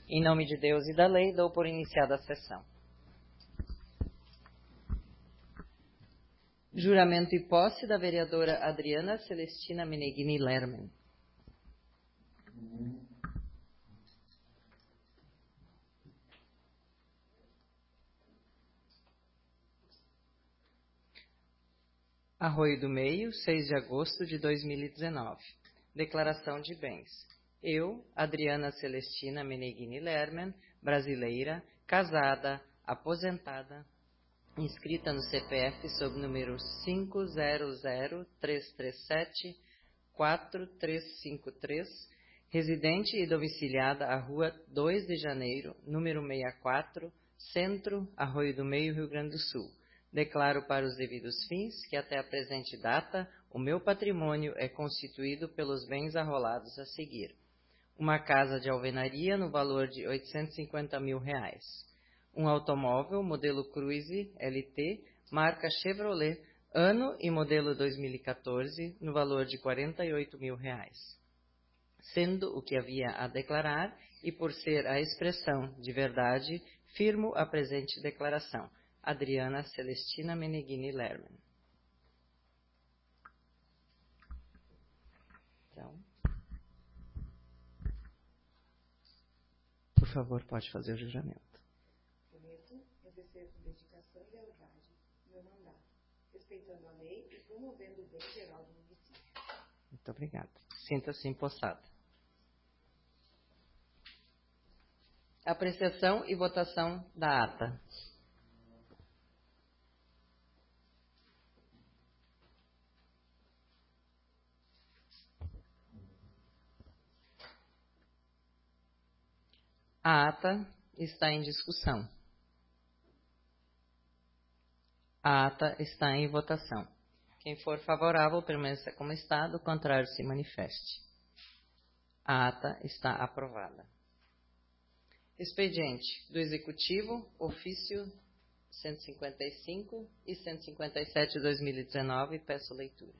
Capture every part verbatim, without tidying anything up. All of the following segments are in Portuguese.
Em nome de Deus e da lei, dou por iniciada a sessão. Juramento e posse da vereadora Adriana Celestina Meneghini Lerman. Arroio do Meio, seis de agosto de dois mil e dezenove. Declaração de bens. Eu, Adriana Celestina Meneghini Lerman, brasileira, casada, aposentada, inscrita no C P F sob número cinco zero zero três três sete quatro três cinco três, residente e domiciliada à Rua dois de Janeiro, número sessenta e quatro, Centro, Arroio do Meio, Rio Grande do Sul. Declaro para os devidos fins que até a presente data o meu patrimônio é constituído pelos bens arrolados a seguir. Uma casa de alvenaria no valor de oitocentos e cinquenta mil reais. Um automóvel modelo Cruze L T, marca Chevrolet, ano e modelo dois mil e quatorze, no valor de quarenta e oito mil reais. Sendo o que havia a declarar e por ser a expressão de verdade, firmo a presente declaração. Adriana Celestina Meneghini Lerman. Então, por favor, pode fazer o juramento. Prometo exercer com dedicação e lealdade meu mandato, respeitando a lei e promovendo o bem geral do município. Muito obrigada. Sinta-se empossada. Apreciação e votação da ata. A ata está em discussão. A ata está em votação. Quem for favorável, permaneça como está, do contrário, se manifeste. A ata está aprovada. Expediente do Executivo, ofício cento e cinquenta e cinco e cento e cinquenta e sete de dois mil e dezenove, peço leitura.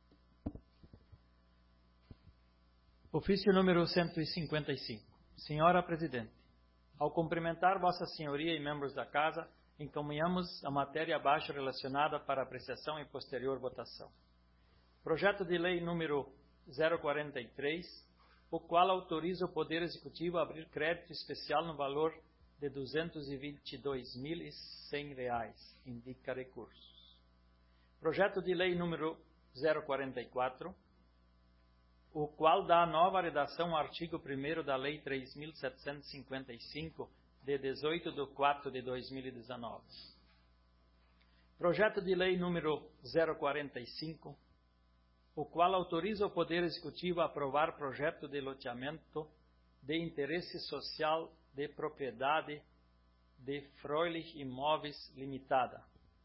Ofício número cento e cinquenta e cinco. Senhora Presidente, ao cumprimentar Vossa Senhoria e membros da Casa, encaminhamos a matéria abaixo relacionada para apreciação e posterior votação. Projeto de Lei número zero quarenta e três, o qual autoriza o Poder Executivo a abrir crédito especial no valor de duzentos e vinte e dois mil e cem reais, indica recursos. Projeto de Lei número zero quarenta e quatro, o qual dá nova redação ao artigo primeiro da Lei três mil setecentos e cinquenta e cinco, de dezoito de quatro de dois mil e dezenove. Projeto de Lei número zero quarenta e cinco, o qual autoriza o Poder Executivo a aprovar projeto de loteamento de interesse social de propriedade de Froelich Imóveis Limitada.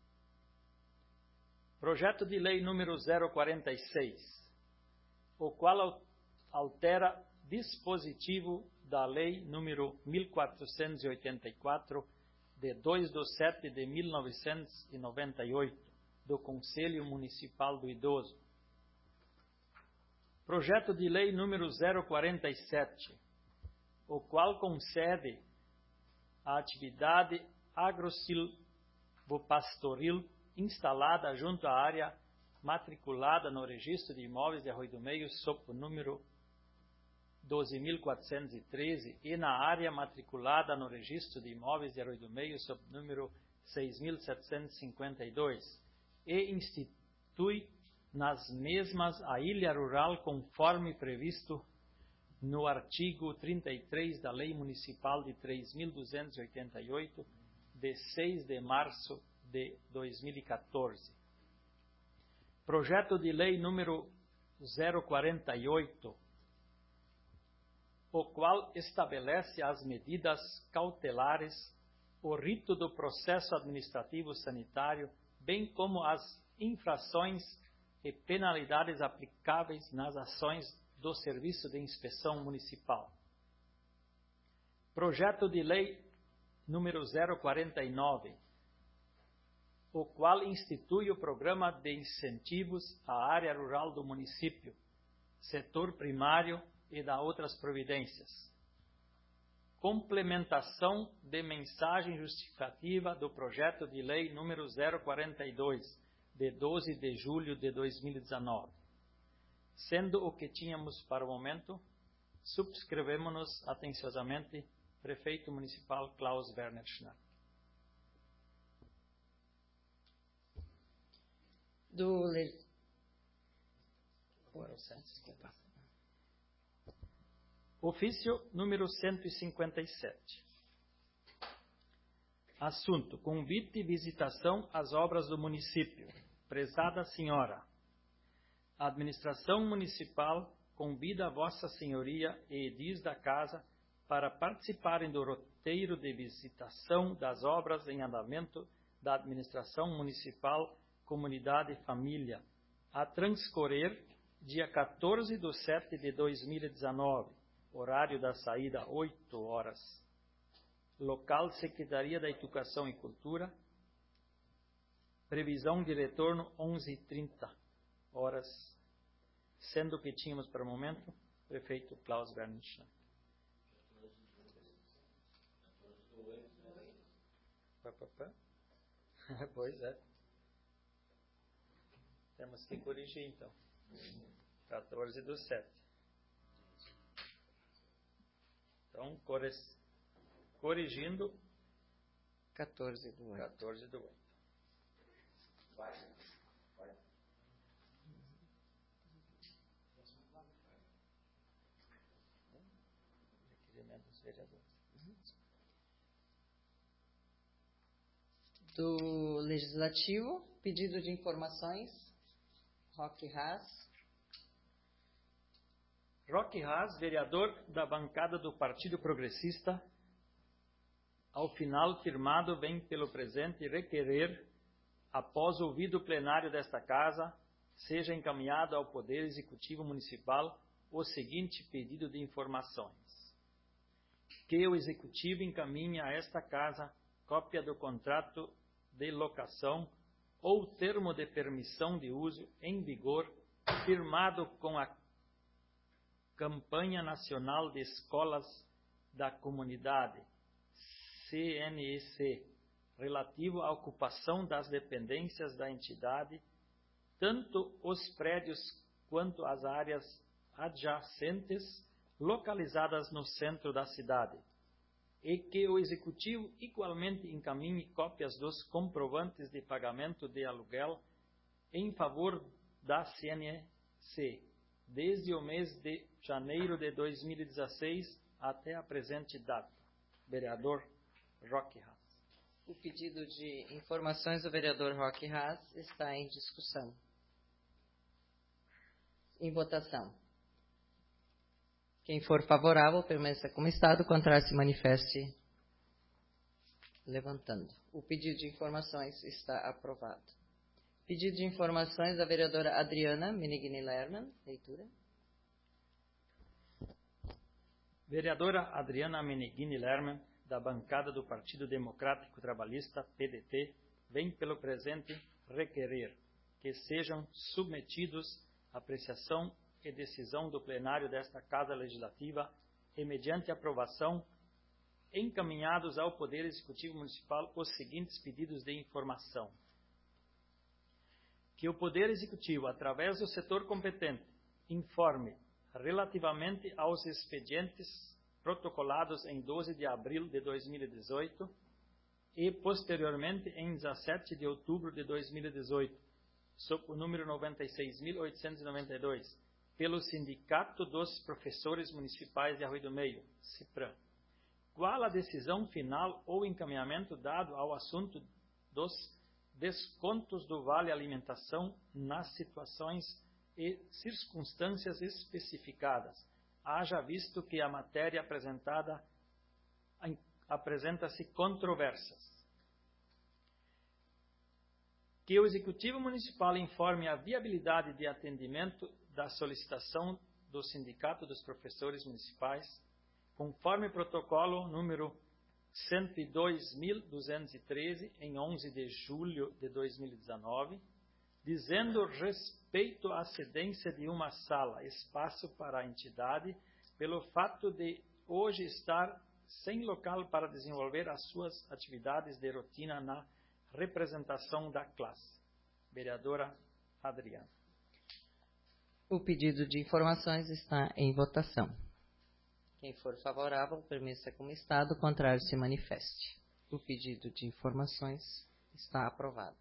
Projeto de Lei número zero quarenta e seis, o qual altera dispositivo da Lei número mil quatrocentos e oitenta e quatro, de dois de setembro de mil novecentos e noventa e oito, do Conselho Municipal do Idoso. Projeto de Lei número zero quarenta e sete, o qual concede a atividade agrosilvopastoril instalada junto à área matriculada no Registro de Imóveis de Arroio do Meio sob o número doze mil quatrocentos e treze e na área matriculada no Registro de Imóveis de Arroio do Meio sob o número seis mil setecentos e cinquenta e dois e institui nas mesmas a ilha rural conforme previsto no artigo trinta e três da Lei Municipal de três mil duzentos e oitenta e oito, de seis de março de dois mil e quatorze. Projeto de Lei número zero quarenta e oito, o qual estabelece as medidas cautelares, o rito do processo administrativo sanitário, bem como as infrações e penalidades aplicáveis nas ações do Serviço de Inspeção Municipal. Projeto de Lei número zero quarenta e nove, o qual institui o Programa de Incentivos à Área Rural do Município, Setor Primário e da outras providências. complementação de mensagem justificativa do projeto de lei número zero quarenta e dois, de doze de julho de dois mil e dezenove. Sendo o que tínhamos para o momento, subscrevemos-nos atenciosamente, Prefeito Municipal Klaus Werner Schnack. Do le... Ofício número cento e cinquenta e sete. Assunto: convite e visitação às obras do município. Prezada Senhora, a administração municipal convida a Vossa Senhoria e edis da Casa para participarem do roteiro de visitação das obras em andamento da administração municipal, comunidade e família, a transcorrer dia quatorze de setembro de dois mil e dezenove, horário da saída oito horas. Local Secretaria da Educação e Cultura. Previsão de retorno onze e trinta horas, sendo que tínhamos para o momento Prefeito Klaus Werner Schnack. Pois é. Temos que corrigir então. quatorze do sete. Então, corrigindo. quatorze do oito. quatorze do oito. Vai. Vai. Requerimento dos vereadores. Do Legislativo, pedido de informações, Roque Haas. Roque Haas, vereador da bancada do Partido Progressista, ao final firmado, vem pelo presente requerer, após ouvido o plenário desta Casa, seja encaminhado ao Poder Executivo Municipal o seguinte pedido de informações. Que o Executivo encaminhe a esta Casa cópia do contrato de locação ou termo de permissão de uso em vigor, firmado com a Campanha Nacional de Escolas da Comunidade, C N E C, relativo à ocupação das dependências da entidade, tanto os prédios quanto as áreas adjacentes localizadas no centro da cidade, e que o Executivo igualmente encaminhe cópias dos comprovantes de pagamento de aluguel em favor da C N E C, desde o mês de janeiro de dois mil e dezesseis até a presente data. Vereador Roque Haas. O pedido de informações do vereador Roque Haas está em discussão. Em votação. Quem for favorável, permaneça como está, do contrário, se manifeste levantando. O pedido de informações está aprovado. Pedido de informações da vereadora Adriana Meneghini Lerman. Leitura. Vereadora Adriana Meneghini Lerman, da bancada do Partido Democrático Trabalhista, P D T, vem pelo presente requerer que sejam submetidos à apreciação e decisão do plenário desta Casa Legislativa e, mediante aprovação, encaminhados ao Poder Executivo Municipal os seguintes pedidos de informação. Que o Poder Executivo, através do setor competente, informe relativamente aos expedientes protocolados em doze de abril de dois mil e dezoito e, posteriormente, em dezessete de outubro de dois mil e dezoito, sob o número noventa e seis mil oitocentos e noventa e dois, pelo Sindicato dos Professores Municipais de Arroio do Meio, CIPRAM. Qual a decisão final ou encaminhamento dado ao assunto dos descontos do Vale Alimentação nas situações e circunstâncias especificadas, haja visto que a matéria apresentada apresenta-se controversas. Que o Executivo Municipal informe a viabilidade de atendimento da solicitação do Sindicato dos Professores Municipais, conforme protocolo número cento e dois mil duzentos e treze, em onze de julho de dois mil e dezenove, dizendo respeito à cedência de uma sala, espaço para a entidade, pelo fato de hoje estar sem local para desenvolver as suas atividades de rotina na representação da classe. Vereadora Adriana. O pedido de informações está em votação. Quem for favorável, permaneça como está, do contrário, se manifeste. O pedido de informações está aprovado.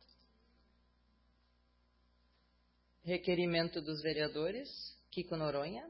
Requerimento dos vereadores Kiko Noronha.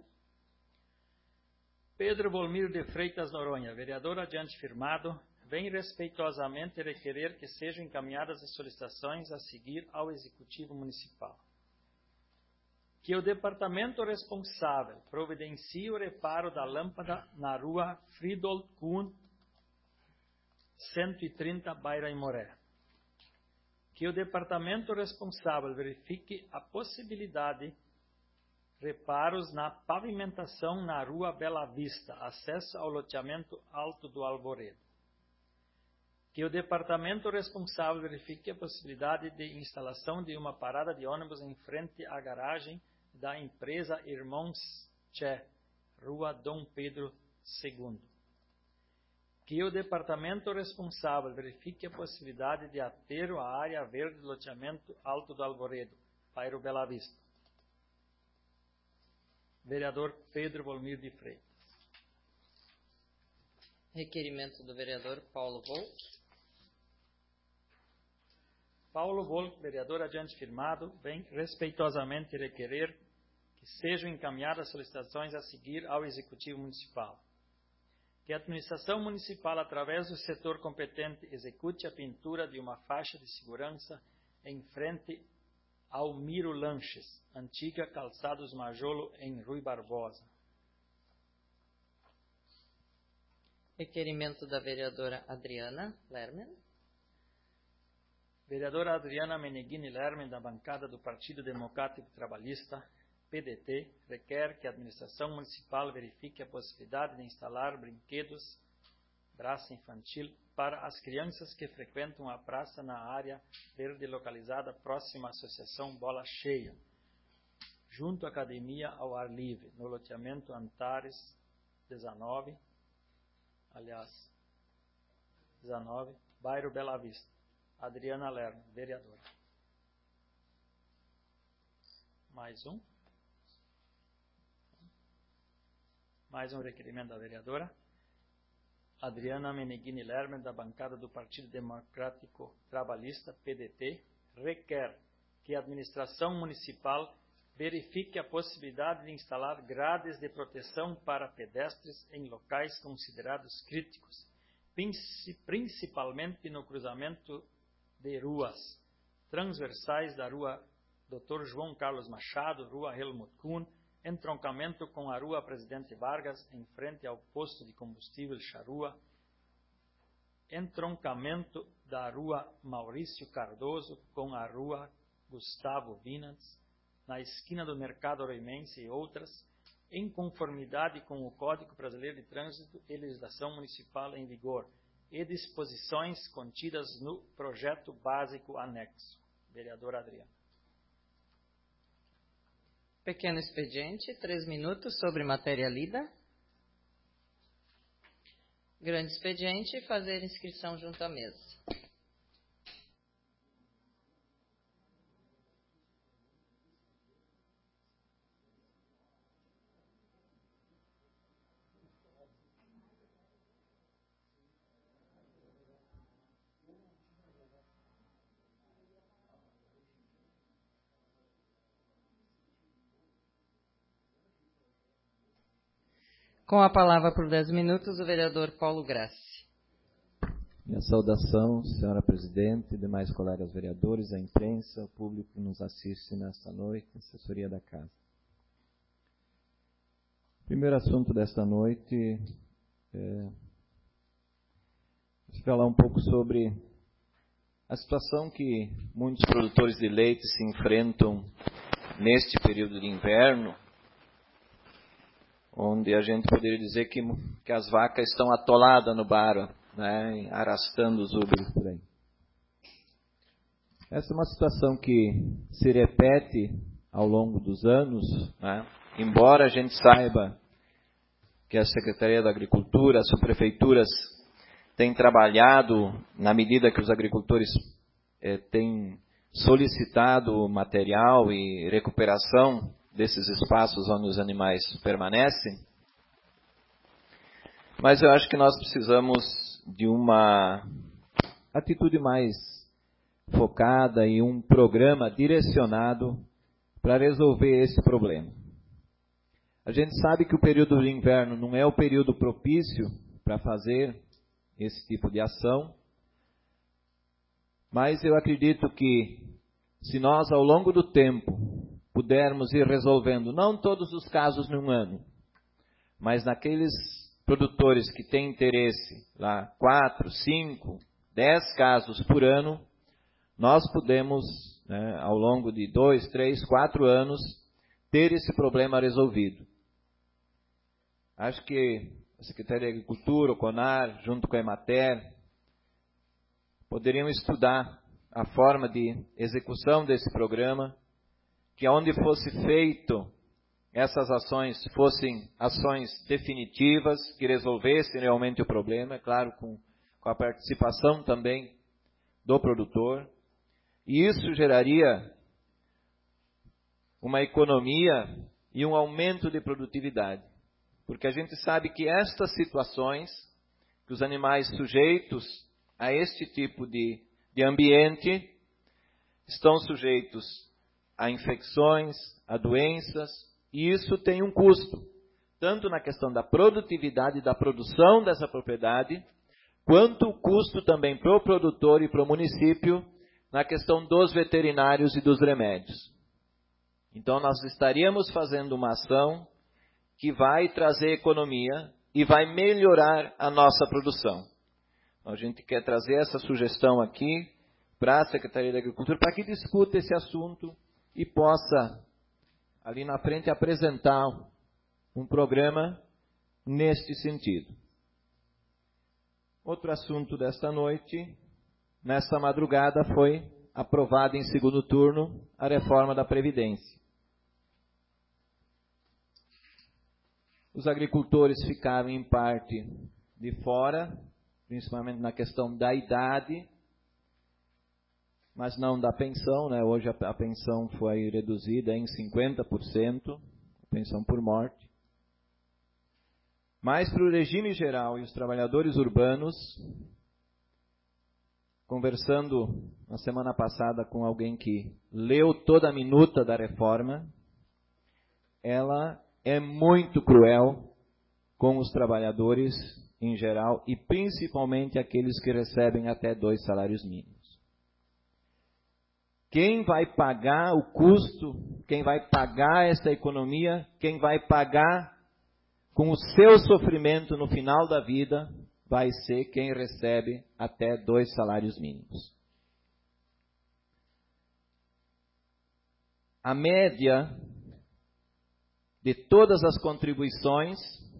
Pedro Volmir de Freitas Noronha, vereador adiante firmado, vem respeitosamente requerer que sejam encaminhadas as solicitações a seguir ao Executivo Municipal. Que o departamento responsável providencie o reparo da lâmpada na rua Friedolf Kuhn, cento e trinta, Bairro Aimoré. Que o departamento responsável verifique a possibilidade de reparos na pavimentação na rua Bela Vista, acesso ao loteamento Alto do Alvoredo. Que o departamento responsável verifique a possibilidade de instalação de uma parada de ônibus em frente à garagem da empresa Irmãos Tché, rua Dom Pedro segundo. Que o departamento responsável verifique a possibilidade de aterro à área verde do loteamento Alto do Alvoredo, bairro Bela Vista. Vereador Pedro Volmir de Freitas. Requerimento do vereador Paulo Volk. Paulo Volk, vereador adiante firmado, vem respeitosamente requerer que sejam encaminhadas solicitações a seguir ao Executivo Municipal. Que a administração municipal, através do setor competente, execute a pintura de uma faixa de segurança em frente ao Miro Lanches, antiga Calçados Majolo, em Rui Barbosa. Requerimento da vereadora Adriana Lerman. Vereadora Adriana Meneghini Lerman, da bancada do Partido Democrático Trabalhista, P D T, requer que a administração municipal verifique a possibilidade de instalar brinquedos, praça infantil, para as crianças que frequentam a praça na área verde localizada próxima à Associação Bola Cheia, junto à Academia ao Ar Livre, no loteamento Antares dezenove, aliás, dezenove, bairro Bela Vista. Adriana Lerman, vereadora. Mais um. Mais um requerimento da vereadora Adriana Meneghini Lerman, da bancada do Partido Democrático Trabalhista, P D T, requer que a administração municipal verifique a possibilidade de instalar grades de proteção para pedestres em locais considerados críticos, principalmente no cruzamento de ruas transversais da rua doutor João Carlos Machado, rua Helmut Kuhn, entroncamento com a rua Presidente Vargas, em frente ao posto de combustível Charrua, entroncamento da rua Maurício Cardoso com a rua Gustavo Vinans, na esquina do Mercado Roimense e outras, em conformidade com o Código Brasileiro de Trânsito e legislação municipal em vigor, e disposições contidas no projeto básico anexo. Vereador Adriano. Pequeno expediente, três minutos sobre matéria lida. Grande expediente, fazer inscrição junto à mesa. Com a palavra por dez minutos, o vereador Paulo Grassi. Minha saudação, senhora presidente, demais colegas vereadores, a imprensa, o público que nos assiste nesta noite, assessoria da casa. O primeiro assunto desta noite é falar um pouco sobre a situação que muitos produtores de leite se enfrentam neste período de inverno, onde a gente poderia dizer que, que as vacas estão atoladas no baro, né, arrastando os úberos por aí. Essa é uma situação que se repete ao longo dos anos, né, embora a gente saiba que a Secretaria da Agricultura, as prefeituras têm trabalhado na medida que os agricultores eh, têm solicitado material e recuperação desses espaços onde os animais permanecem. Mas eu acho que nós precisamos de uma atitude mais focada e um programa direcionado para resolver esse problema. A gente sabe que o período de inverno não é o período propício para fazer esse tipo de ação, mas eu acredito que se nós ao longo do tempo pudermos ir resolvendo, não todos os casos num ano, mas naqueles produtores que têm interesse, lá quatro, cinco, dez casos por ano, nós podemos, né, ao longo de dois, três, quatro anos, ter esse problema resolvido. Acho que a Secretaria de Agricultura, o CONAR, junto com a Emater, poderiam estudar a forma de execução desse programa, que onde fosse feito essas ações fossem ações definitivas, que resolvessem realmente o problema, é claro, com, com a participação também do produtor. E isso geraria uma economia e um aumento de produtividade. Porque a gente sabe que estas situações, que os animais sujeitos a este tipo de, de ambiente, estão sujeitos a infecções, a doenças, e isso tem um custo, tanto na questão da produtividade da produção dessa propriedade, quanto o custo também para o produtor e para o município na questão dos veterinários e dos remédios. Então nós estaríamos fazendo uma ação que vai trazer economia e vai melhorar a nossa produção. A gente quer trazer essa sugestão aqui para a Secretaria da Agricultura, para que discuta esse assunto e possa, ali na frente, apresentar um programa neste sentido. Outro assunto desta noite, nesta madrugada, foi aprovada em segundo turno a reforma da Previdência. Os agricultores ficaram, em parte, de fora, principalmente na questão da idade, mas não da pensão, né? Hoje a, a pensão foi reduzida em cinquenta por cento, pensão por morte. Mas para o regime geral e os trabalhadores urbanos, conversando na semana passada com alguém que leu toda a minuta da reforma, ela é muito cruel com os trabalhadores em geral e principalmente aqueles que recebem até dois salários mínimos. Quem vai pagar o custo, quem vai pagar essa economia, quem vai pagar com o seu sofrimento no final da vida, vai ser quem recebe até dois salários mínimos. A média de todas as contribuições,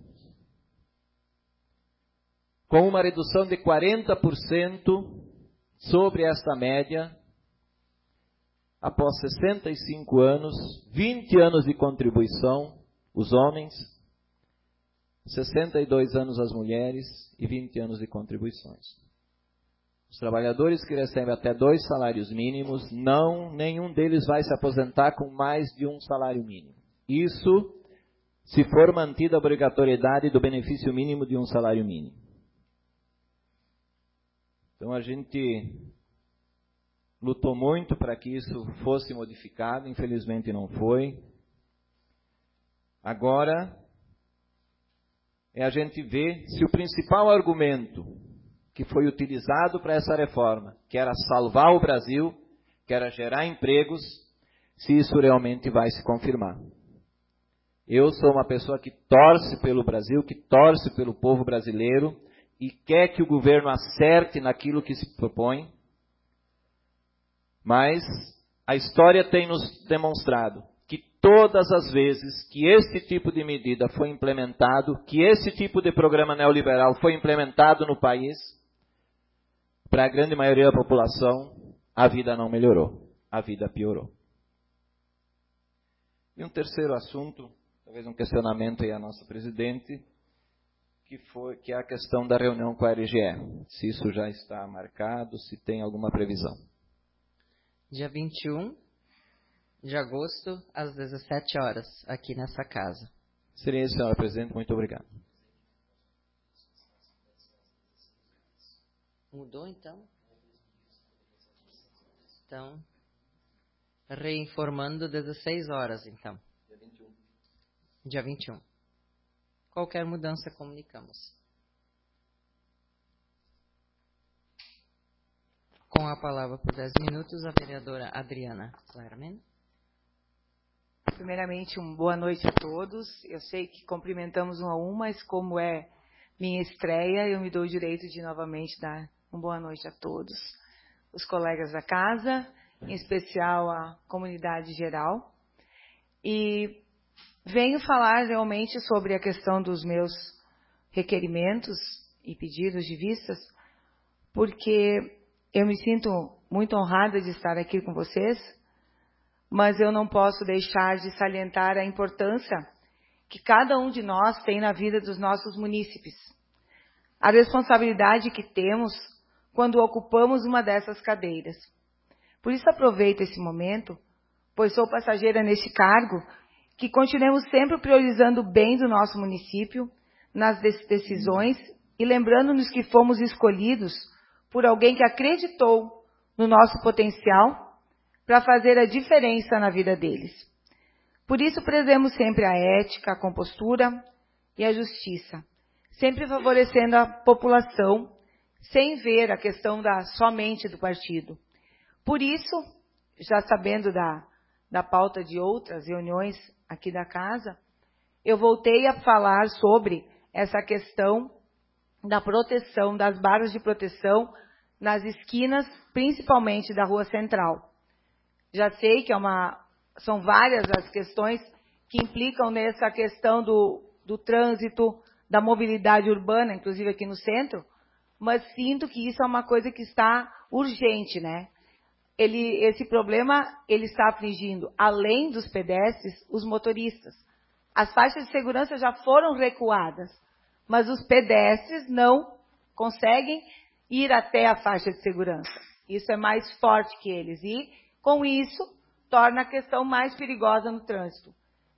com uma redução de quarenta por cento sobre esta média, após sessenta e cinco anos, vinte anos de contribuição, os homens, sessenta e dois anos as mulheres e vinte anos de contribuições. Os trabalhadores que recebem até dois salários mínimos, não, nenhum deles vai se aposentar com mais de um salário mínimo. Isso se for mantida a obrigatoriedade do benefício mínimo de um salário mínimo. Então a gente lutou muito para que isso fosse modificado, infelizmente não foi. Agora é a gente ver se o principal argumento que foi utilizado para essa reforma, que era salvar o Brasil, que era gerar empregos, se isso realmente vai se confirmar. Eu sou uma pessoa que torce pelo Brasil, que torce pelo povo brasileiro e quer que o governo acerte naquilo que se propõe, mas a história tem nos demonstrado que todas as vezes que esse tipo de medida foi implementado, que esse tipo de programa neoliberal foi implementado no país, para a grande maioria da população, a vida não melhorou, a vida piorou. E um terceiro assunto, talvez um questionamento aí à nossa presidente, que, foi, que é a questão da reunião com a R G E. Se isso já está marcado, se tem alguma previsão. Dia vinte e um de agosto, às dezessete horas, aqui nessa casa. Seria isso, senhora presidente. Muito obrigado. Mudou, então? Então, reinformando dezesseis horas, então. Dia vinte e um. Dia vinte e um. Qualquer mudança, comunicamos. Com a palavra por dez minutos, a vereadora Adriana Lerman. Primeiramente, uma boa noite a todos. Eu sei que cumprimentamos um a um, mas como é minha estreia, eu me dou o direito de novamente dar uma boa noite a todos. Os colegas da casa, em especial a comunidade geral. E venho falar realmente sobre a questão dos meus requerimentos e pedidos de vistas, porque eu me sinto muito honrada de estar aqui com vocês, mas eu não posso deixar de salientar a importância que cada um de nós tem na vida dos nossos munícipes. A responsabilidade que temos quando ocupamos uma dessas cadeiras. Por isso aproveito esse momento, pois sou passageira neste cargo, que continuemos sempre priorizando o bem do nosso município nas decisões e lembrando-nos que fomos escolhidos por alguém que acreditou no nosso potencial para fazer a diferença na vida deles. Por isso prezemos sempre a ética, a compostura e a justiça, sempre favorecendo a população, sem ver a questão da somente do partido. Por isso, já sabendo da, da pauta de outras reuniões aqui da casa, eu voltei a falar sobre essa questão da proteção, das barras de proteção nas esquinas, principalmente da Rua Central. Já sei que é uma, são várias as questões que implicam nessa questão do, do trânsito, da mobilidade urbana, inclusive aqui no centro, mas sinto que isso é uma coisa que está urgente, né? Ele, esse problema, ele está afligindo, além dos pedestres, os motoristas. As faixas de segurança já foram recuadas, mas os pedestres não conseguem ir até a faixa de segurança. Isso é mais forte que eles e, com isso, torna a questão mais perigosa no trânsito.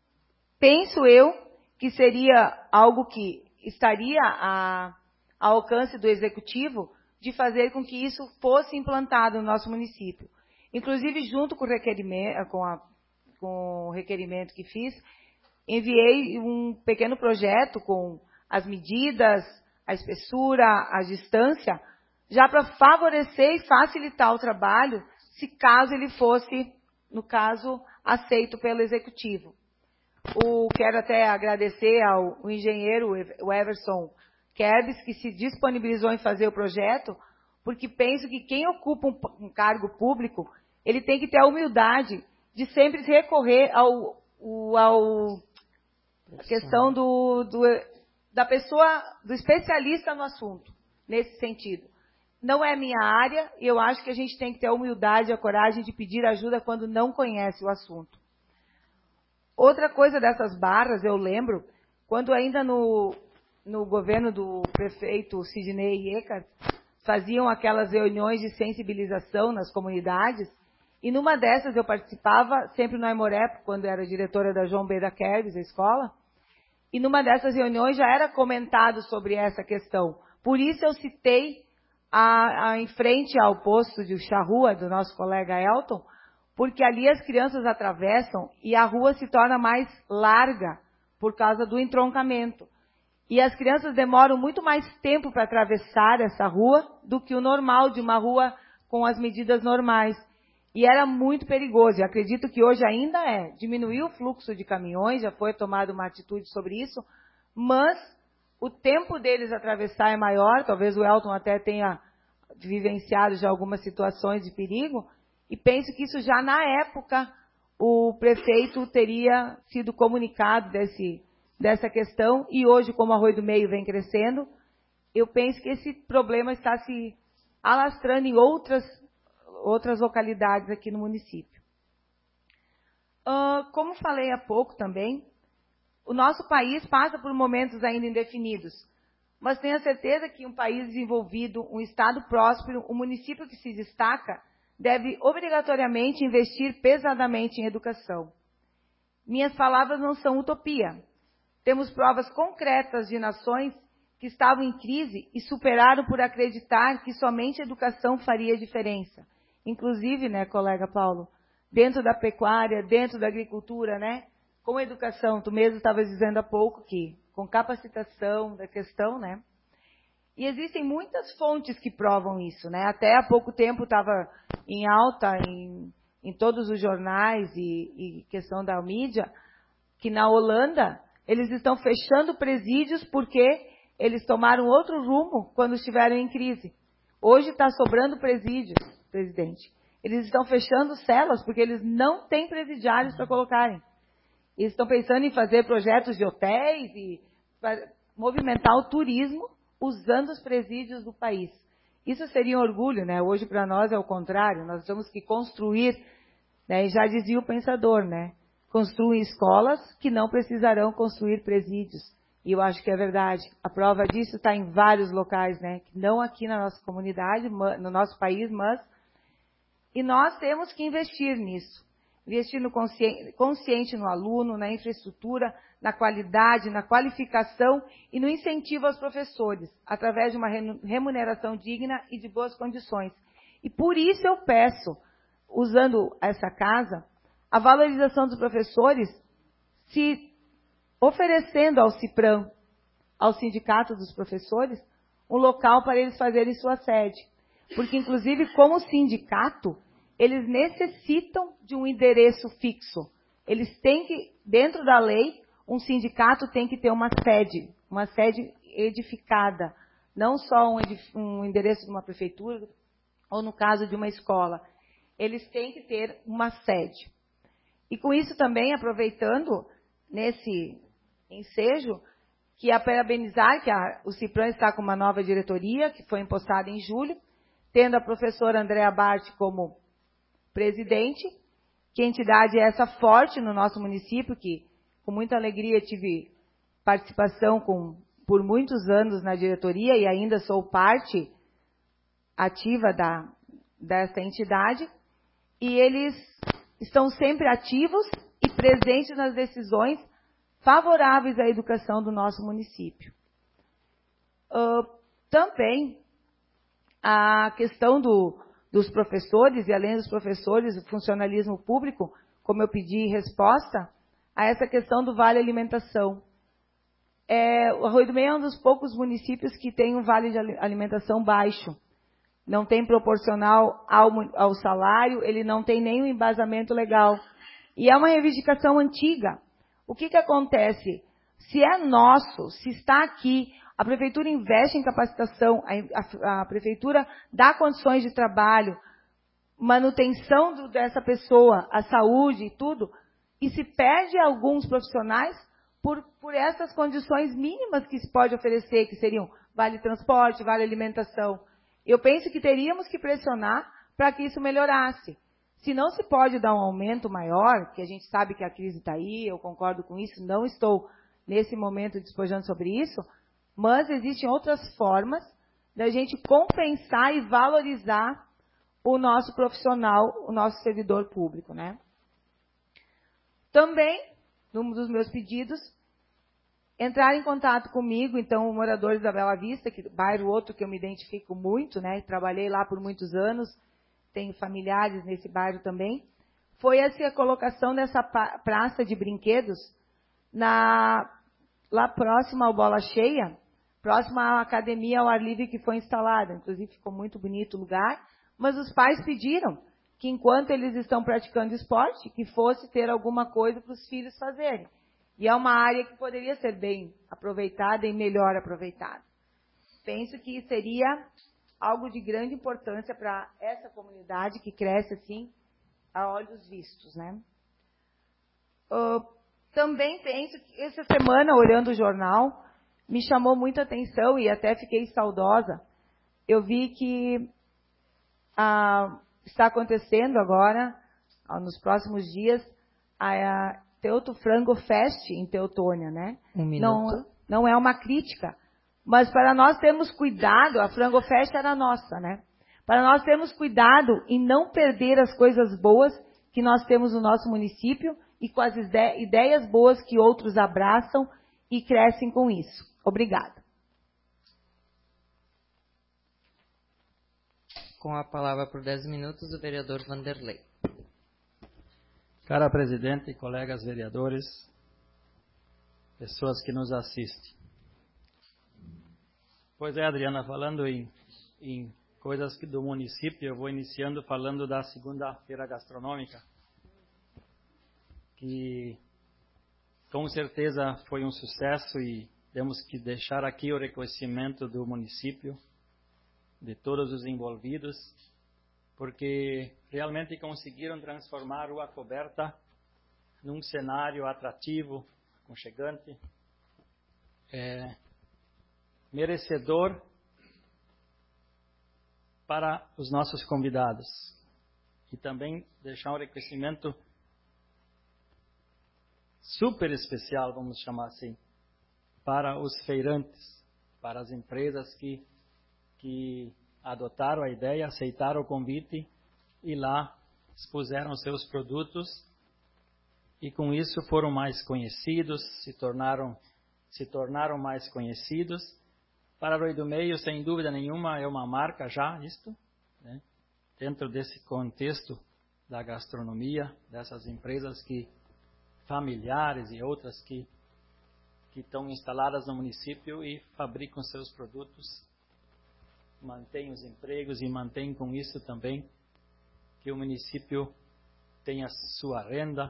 Penso eu que seria algo que estaria a, ao alcance do Executivo de fazer com que isso fosse implantado no nosso município. Inclusive, junto com o requerimento, com a, com o requerimento que fiz, enviei um pequeno projeto com as medidas, a espessura, a distância, já para favorecer e facilitar o trabalho, se caso ele fosse, no caso, aceito pelo Executivo. O, quero até agradecer ao, ao engenheiro, o Everson Kerbes, que se disponibilizou em fazer o projeto, porque penso que quem ocupa um, um cargo público, ele tem que ter a humildade de sempre recorrer ao, ao a questão do, do, da pessoa, do especialista no assunto, nesse sentido. Não é minha área e eu acho que a gente tem que ter a humildade e a coragem de pedir ajuda quando não conhece o assunto. Outra coisa dessas barras, eu lembro, quando ainda no, no governo do prefeito Sidney Eckert, faziam aquelas reuniões de sensibilização nas comunidades, e numa dessas eu participava, sempre no Aimoré, quando era diretora da João Beda Kerbes, a escola, e numa dessas reuniões já era comentado sobre essa questão. Por isso eu citei a, a, em frente ao posto de charrua do nosso colega Elton, porque ali as crianças atravessam e a rua se torna mais larga por causa do entroncamento. E as crianças demoram muito mais tempo para atravessar essa rua do que o normal de uma rua com as medidas normais. E era muito perigoso, e acredito que hoje ainda é. Diminuiu o fluxo de caminhões, já foi tomada uma atitude sobre isso, mas o tempo deles atravessar é maior, talvez o Elton até tenha vivenciado já algumas situações de perigo, e penso que isso já na época o prefeito teria sido comunicado desse, dessa questão, e hoje, como o Arroio do Meio vem crescendo, eu penso que esse problema está se alastrando em outras, outras localidades aqui no município. Uh, como falei há pouco também, o nosso país passa por momentos ainda indefinidos, mas tenho a certeza que um país desenvolvido, um Estado próspero, um município que se destaca, deve obrigatoriamente investir pesadamente em educação. Minhas palavras não são utopia. Temos provas concretas de nações que estavam em crise e superaram por acreditar que somente a educação faria diferença. Inclusive, né, colega Paulo, dentro da pecuária, dentro da agricultura, né, com a educação, tu mesmo estava dizendo há pouco que, com capacitação da questão, né, e existem muitas fontes que provam isso, né, até há pouco tempo estava em alta em, em todos os jornais e, e questão da mídia, que na Holanda eles estão fechando presídios porque eles tomaram outro rumo quando estiveram em crise. Hoje está sobrando presídios, presidente. Eles estão fechando celas porque eles não têm presidiários para colocarem. Eles estão pensando em fazer projetos de hotéis e movimentar o turismo usando os presídios do país. Isso seria um orgulho, né? Hoje para nós é o contrário. Nós temos que construir, né? E já dizia o pensador, né? Construem escolas que não precisarão construir presídios. E eu acho que é verdade. A prova disso está em vários locais, né? Não aqui na nossa comunidade, no nosso país, mas... E nós temos que investir nisso. Investir no consciente, consciente no aluno, na infraestrutura, na qualidade, na qualificação e no incentivo aos professores, através de uma remuneração digna e de boas condições. E por isso eu peço, usando essa casa, a valorização dos professores, se oferecendo ao CIPRAM, ao Sindicato dos Professores, um local para eles fazerem sua sede. Porque, inclusive, como sindicato, eles necessitam de um endereço fixo. Eles têm que, dentro da lei, um sindicato tem que ter uma sede, uma sede edificada. Não só um, um endereço de uma prefeitura, ou no caso de uma escola. Eles têm que ter uma sede. E com isso também, aproveitando nesse ensejo, que é parabenizar que a, o CIPRAM está com uma nova diretoria, que foi impostada em julho, tendo a professora Andréa Bart como presidente, que entidade é essa forte no nosso município, que com muita alegria tive participação com, por muitos anos na diretoria e ainda sou parte ativa da, dessa entidade, e eles estão sempre ativos e presentes nas decisões favoráveis à educação do nosso município. Uh, também, a questão do, dos professores, e além dos professores, o funcionalismo público, como eu pedi resposta, a essa questão do Vale Alimentação. É, o Arroio do Meio é um dos poucos municípios que tem um Vale de Alimentação baixo. Não tem proporcional ao, ao salário, ele não tem nenhum embasamento legal. E é uma reivindicação antiga. O que que acontece? Se é nosso, se está aqui, a prefeitura investe em capacitação, a, a, a prefeitura dá condições de trabalho, manutenção do, dessa pessoa, a saúde e tudo, e se perde alguns profissionais por, por essas condições mínimas que se pode oferecer, que seriam vale transporte, vale alimentação. Eu penso que teríamos que pressionar para que isso melhorasse. Se não se pode dar um aumento maior, que a gente sabe que a crise está aí, eu concordo com isso, não estou nesse momento despojando sobre isso, mas existem outras formas da gente compensar e valorizar o nosso profissional, o nosso servidor público, né? Também, num dos meus pedidos, entrar em contato comigo, então, moradores da Bela Vista, que bairro outro que eu me identifico muito, né? Trabalhei lá por muitos anos, tenho familiares nesse bairro também, foi essa colocação dessa praça de brinquedos na, lá próxima ao Bola Cheia, próxima à academia ao ar livre que foi instalada. Inclusive ficou muito bonito o lugar, mas os pais pediram que enquanto eles estão praticando esporte, que fosse ter alguma coisa para os filhos fazerem. E é uma área que poderia ser bem aproveitada e melhor aproveitada. Penso que seria algo de grande importância para essa comunidade que cresce assim, a olhos vistos, né? Uh, também penso que essa semana, olhando o jornal, me chamou muita atenção e até fiquei saudosa. Eu vi que ah, está acontecendo agora, ah, nos próximos dias, a, a Teuto Frango Fest em Teutônia, né? Um minuto. Não, não é uma crítica, Mas para nós termos cuidado, a Frango Fest era nossa, né? Para nós termos cuidado em não perder as coisas boas que nós temos no nosso município e com as ide- ideias boas que outros abraçam e crescem com isso. Obrigada. Com a palavra por dez minutos, o vereador Vanderlei. Cara presidente, colegas vereadores, pessoas que nos assistem. Pois é, Adriana, falando em, em coisas que do município, eu vou iniciando falando da segunda-feira gastronômica, que com certeza foi um sucesso e temos que deixar aqui o reconhecimento do município, de todos os envolvidos, porque realmente conseguiram transformar a Rua Coberta num cenário atrativo, aconchegante, é, merecedor para os nossos convidados. E também deixar um reconhecimento super especial, vamos chamar assim, para os feirantes, para as empresas que, que adotaram a ideia, aceitaram o convite e lá expuseram seus produtos e com isso foram mais conhecidos, se tornaram, se tornaram mais conhecidos. Para Arroio do Meio, sem dúvida nenhuma, é uma marca já isto, né? Dentro desse contexto da gastronomia, dessas empresas que familiares e outras que, que estão instaladas no município e fabricam seus produtos, mantêm os empregos e mantêm com isso também que o município tenha sua renda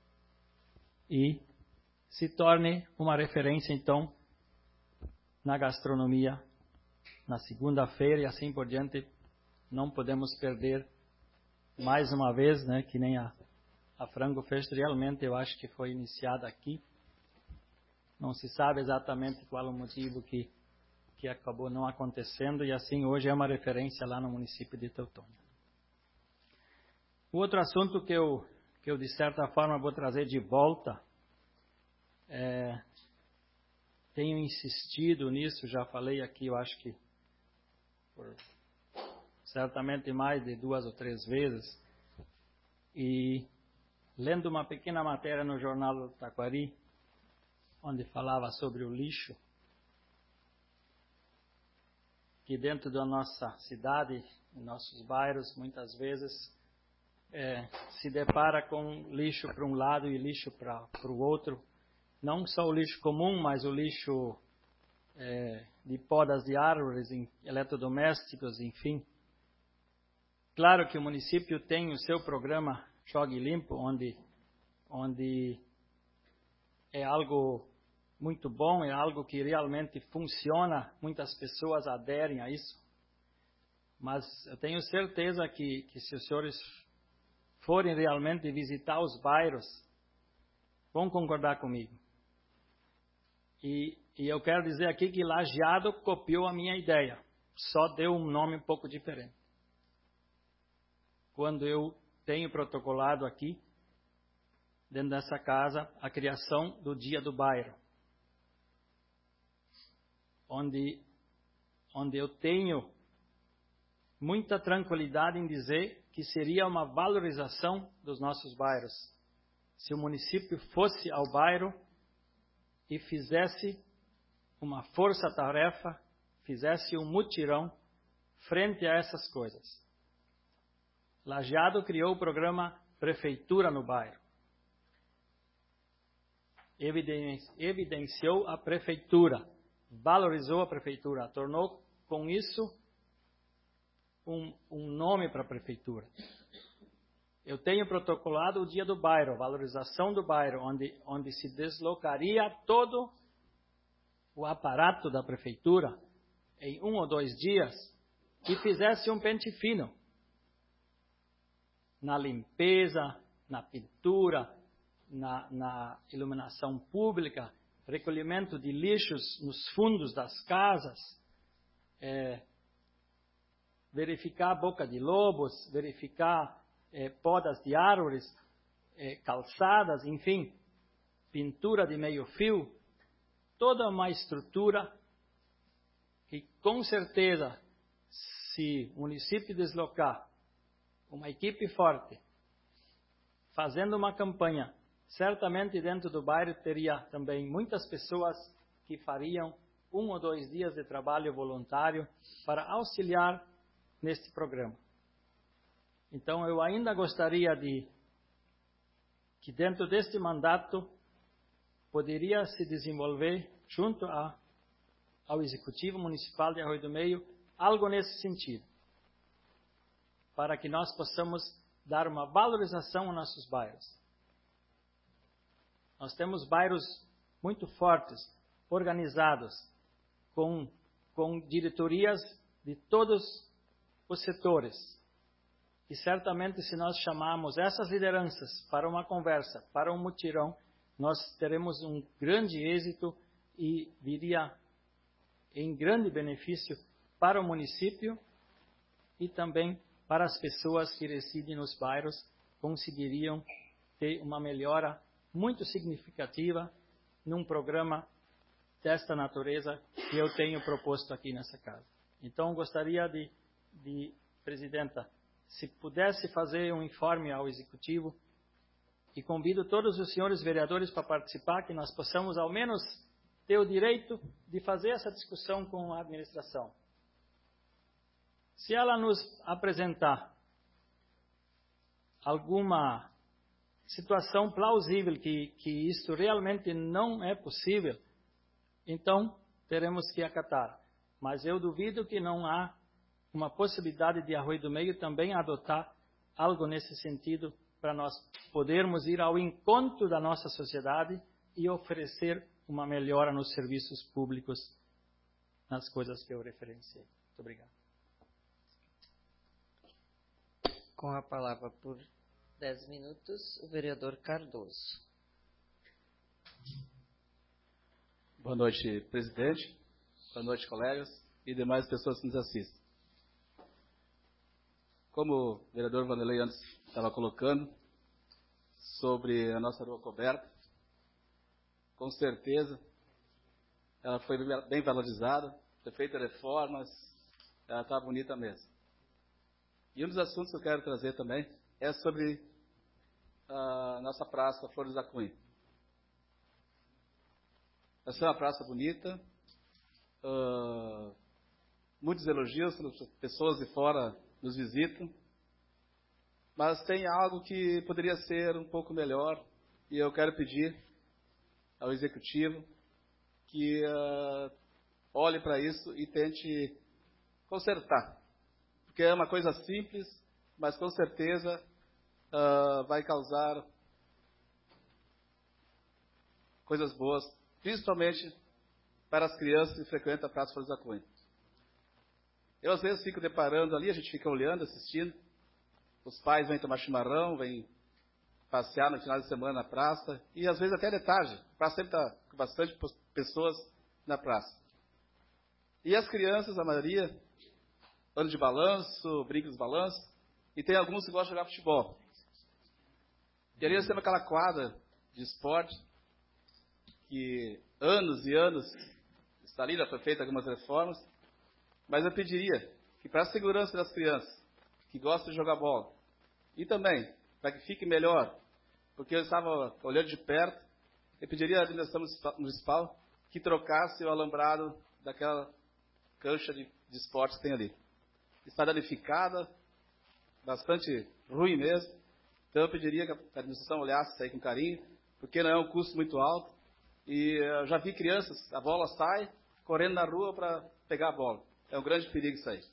e se torne uma referência, então, na gastronomia, na segunda-feira e assim por diante. Não podemos perder mais uma vez, né, que nem a, a Frango Fest, realmente eu acho que foi iniciada aqui. Não se sabe exatamente qual o motivo que, que acabou não acontecendo e assim hoje é uma referência lá no município de Teutônia. O outro assunto que eu, que eu de certa forma vou trazer de volta, é, tenho insistido nisso, já falei aqui, eu acho que por certamente mais de duas ou três vezes, e lendo uma pequena matéria no jornal do Taquari, onde falava sobre o lixo, que dentro da nossa cidade, em nossos bairros, muitas vezes é, se depara com lixo para um lado e lixo para o outro. Não só o lixo comum, mas o lixo é, de podas de árvores, eletrodomésticos, enfim. Claro que o município tem o seu programa Jogue Limpo, onde, onde é algo muito bom, é algo que realmente funciona, muitas pessoas aderem a isso. Mas eu tenho certeza que, que se os senhores forem realmente visitar os bairros, vão concordar comigo. E, e eu quero dizer aqui que Lajeado copiou a minha ideia, só deu um nome um pouco diferente. Quando eu tenho protocolado aqui, dentro dessa casa, a criação do Dia do Bairro, onde, onde eu tenho muita tranquilidade em dizer que seria uma valorização dos nossos bairros. Se o município fosse ao bairro e fizesse uma força-tarefa, fizesse um mutirão frente a essas coisas. Lajeado criou o programa Prefeitura no Bairro. Evidenciou a prefeitura, valorizou a prefeitura, tornou com isso um, um nome para a prefeitura. Eu tenho protocolado o Dia do Bairro, valorização do bairro, onde, onde se deslocaria todo o aparato da prefeitura em um ou dois dias e fizesse um pente fino na limpeza, na pintura, na, na iluminação pública, recolhimento de lixos nos fundos das casas, é, verificar boca de lobos, verificar é, podas de árvores, é, calçadas, enfim, pintura de meio fio, toda uma estrutura que com certeza, se o município deslocar uma equipe forte, fazendo uma campanha, certamente dentro do bairro teria também muitas pessoas que fariam um ou dois dias de trabalho voluntário para auxiliar neste programa. Então, eu ainda gostaria de que dentro deste mandato poderia se desenvolver junto a, ao Executivo Municipal de Arroio do Meio algo nesse sentido, para que nós possamos dar uma valorização aos nossos bairros. Nós temos bairros muito fortes, organizados, com, com diretorias de todos os setores. E certamente, se nós chamarmos essas lideranças para uma conversa, para um mutirão, nós teremos um grande êxito e viria em grande benefício para o município e também para as pessoas que residem nos bairros, conseguiriam ter uma melhora muito significativa num programa desta natureza que eu tenho proposto aqui nessa casa. Então, gostaria de, de Presidenta, se pudesse fazer um informe ao Executivo, e convido todos os senhores vereadores para participar, que nós possamos ao menos ter o direito de fazer essa discussão com a administração. Se ela nos apresentar alguma situação plausível que, que isto realmente não é possível, então teremos que acatar. Mas eu duvido que não há uma possibilidade de Arroio do Meio também adotar algo nesse sentido para nós podermos ir ao encontro da nossa sociedade e oferecer uma melhora nos serviços públicos, nas coisas que eu referenciei. Muito obrigado. Com a palavra por dez minutos, o vereador Cardoso. Boa noite, presidente. Boa noite, colegas e demais pessoas que nos assistem. Como o vereador Vanderlei antes estava colocando, sobre a nossa rua coberta, com certeza ela foi bem valorizada, foi feita reformas, ela está bonita mesmo. E um dos assuntos que eu quero trazer também é sobre a nossa praça Flores da Cunha. Essa é uma praça bonita, uh, muitos elogios, pessoas de fora nos visitam, mas tem algo que poderia ser um pouco melhor, e eu quero pedir ao Executivo que uh, olhe para isso e tente consertar. Porque é uma coisa simples, mas com certeza uh, vai causar coisas boas, principalmente para as crianças que frequentam a Praça Flores da Cunha. Eu às vezes fico deparando ali, a gente fica olhando, assistindo, os pais vêm tomar chimarrão, vêm passear no final de semana na praça, e às vezes até de tarde, a praça sempre está com bastante pessoas na praça. E as crianças, a maioria, andam de balanço, brincam de balanço, e tem alguns que gostam de jogar futebol. E ali nós temos aquela quadra de esporte, que anos e anos está ali, já foi feita algumas reformas, mas eu pediria que para a segurança das crianças que gostam de jogar bola, e também para que fique melhor, porque eu estava olhando de perto, eu pediria à administração municipal que trocasse o alambrado daquela cancha de, de esportes que tem ali. Está danificada, bastante ruim mesmo, então eu pediria que a administração olhasse isso aí com carinho, porque não é um custo muito alto, e eu já vi crianças, a bola sai, correndo na rua para pegar a bola. É um grande perigo isso aí.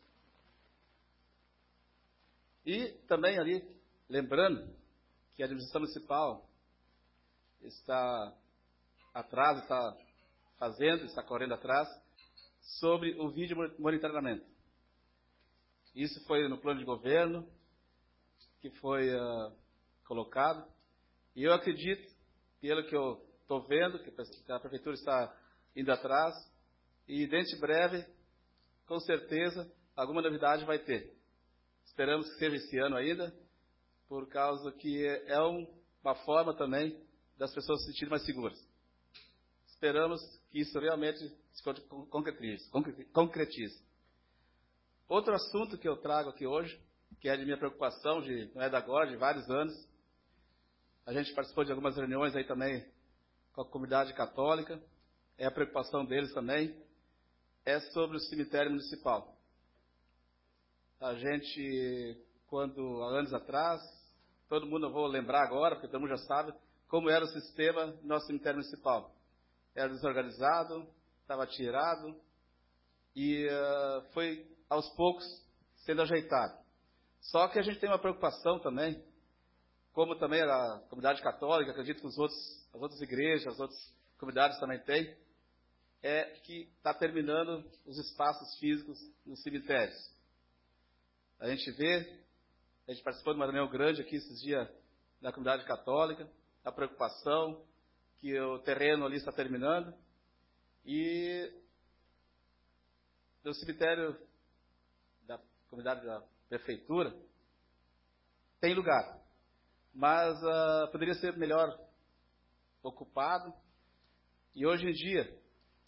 E também ali, lembrando que a administração municipal está atrás, está fazendo, está correndo atrás, sobre o vídeo monitoramento. Isso foi no plano de governo, que foi uh, colocado, e eu acredito, pelo que eu estou vendo, que a prefeitura está indo atrás, e dentro de breve, com certeza, alguma novidade vai ter. Esperamos que seja esse ano ainda, por causa que é um, uma forma também das pessoas se sentirem mais seguras. esperamos que isso realmente se concretize. concretize. Outro assunto que eu trago aqui hoje, que é de minha preocupação, de, não é da agora, de vários anos. A gente participou de algumas reuniões aí também com a comunidade católica. É a preocupação deles também. É sobre o cemitério municipal. A gente, quando, há anos atrás, todo mundo, eu vou lembrar agora, porque todo mundo já sabe, como era o sistema do nosso cemitério municipal. Era desorganizado, estava tirado, e uh, foi, aos poucos, sendo ajeitado. Só que a gente tem uma preocupação também, como também a comunidade católica, acredito que os outros, as outras igrejas, as outras comunidades também têm, é que está terminando os espaços físicos nos cemitérios. A gente vê, a gente participou de uma reunião grande aqui esses dias na comunidade católica, a preocupação que o terreno ali está terminando, e no cemitério da comunidade da prefeitura tem lugar, mas uh, poderia ser melhor ocupado, e hoje em dia,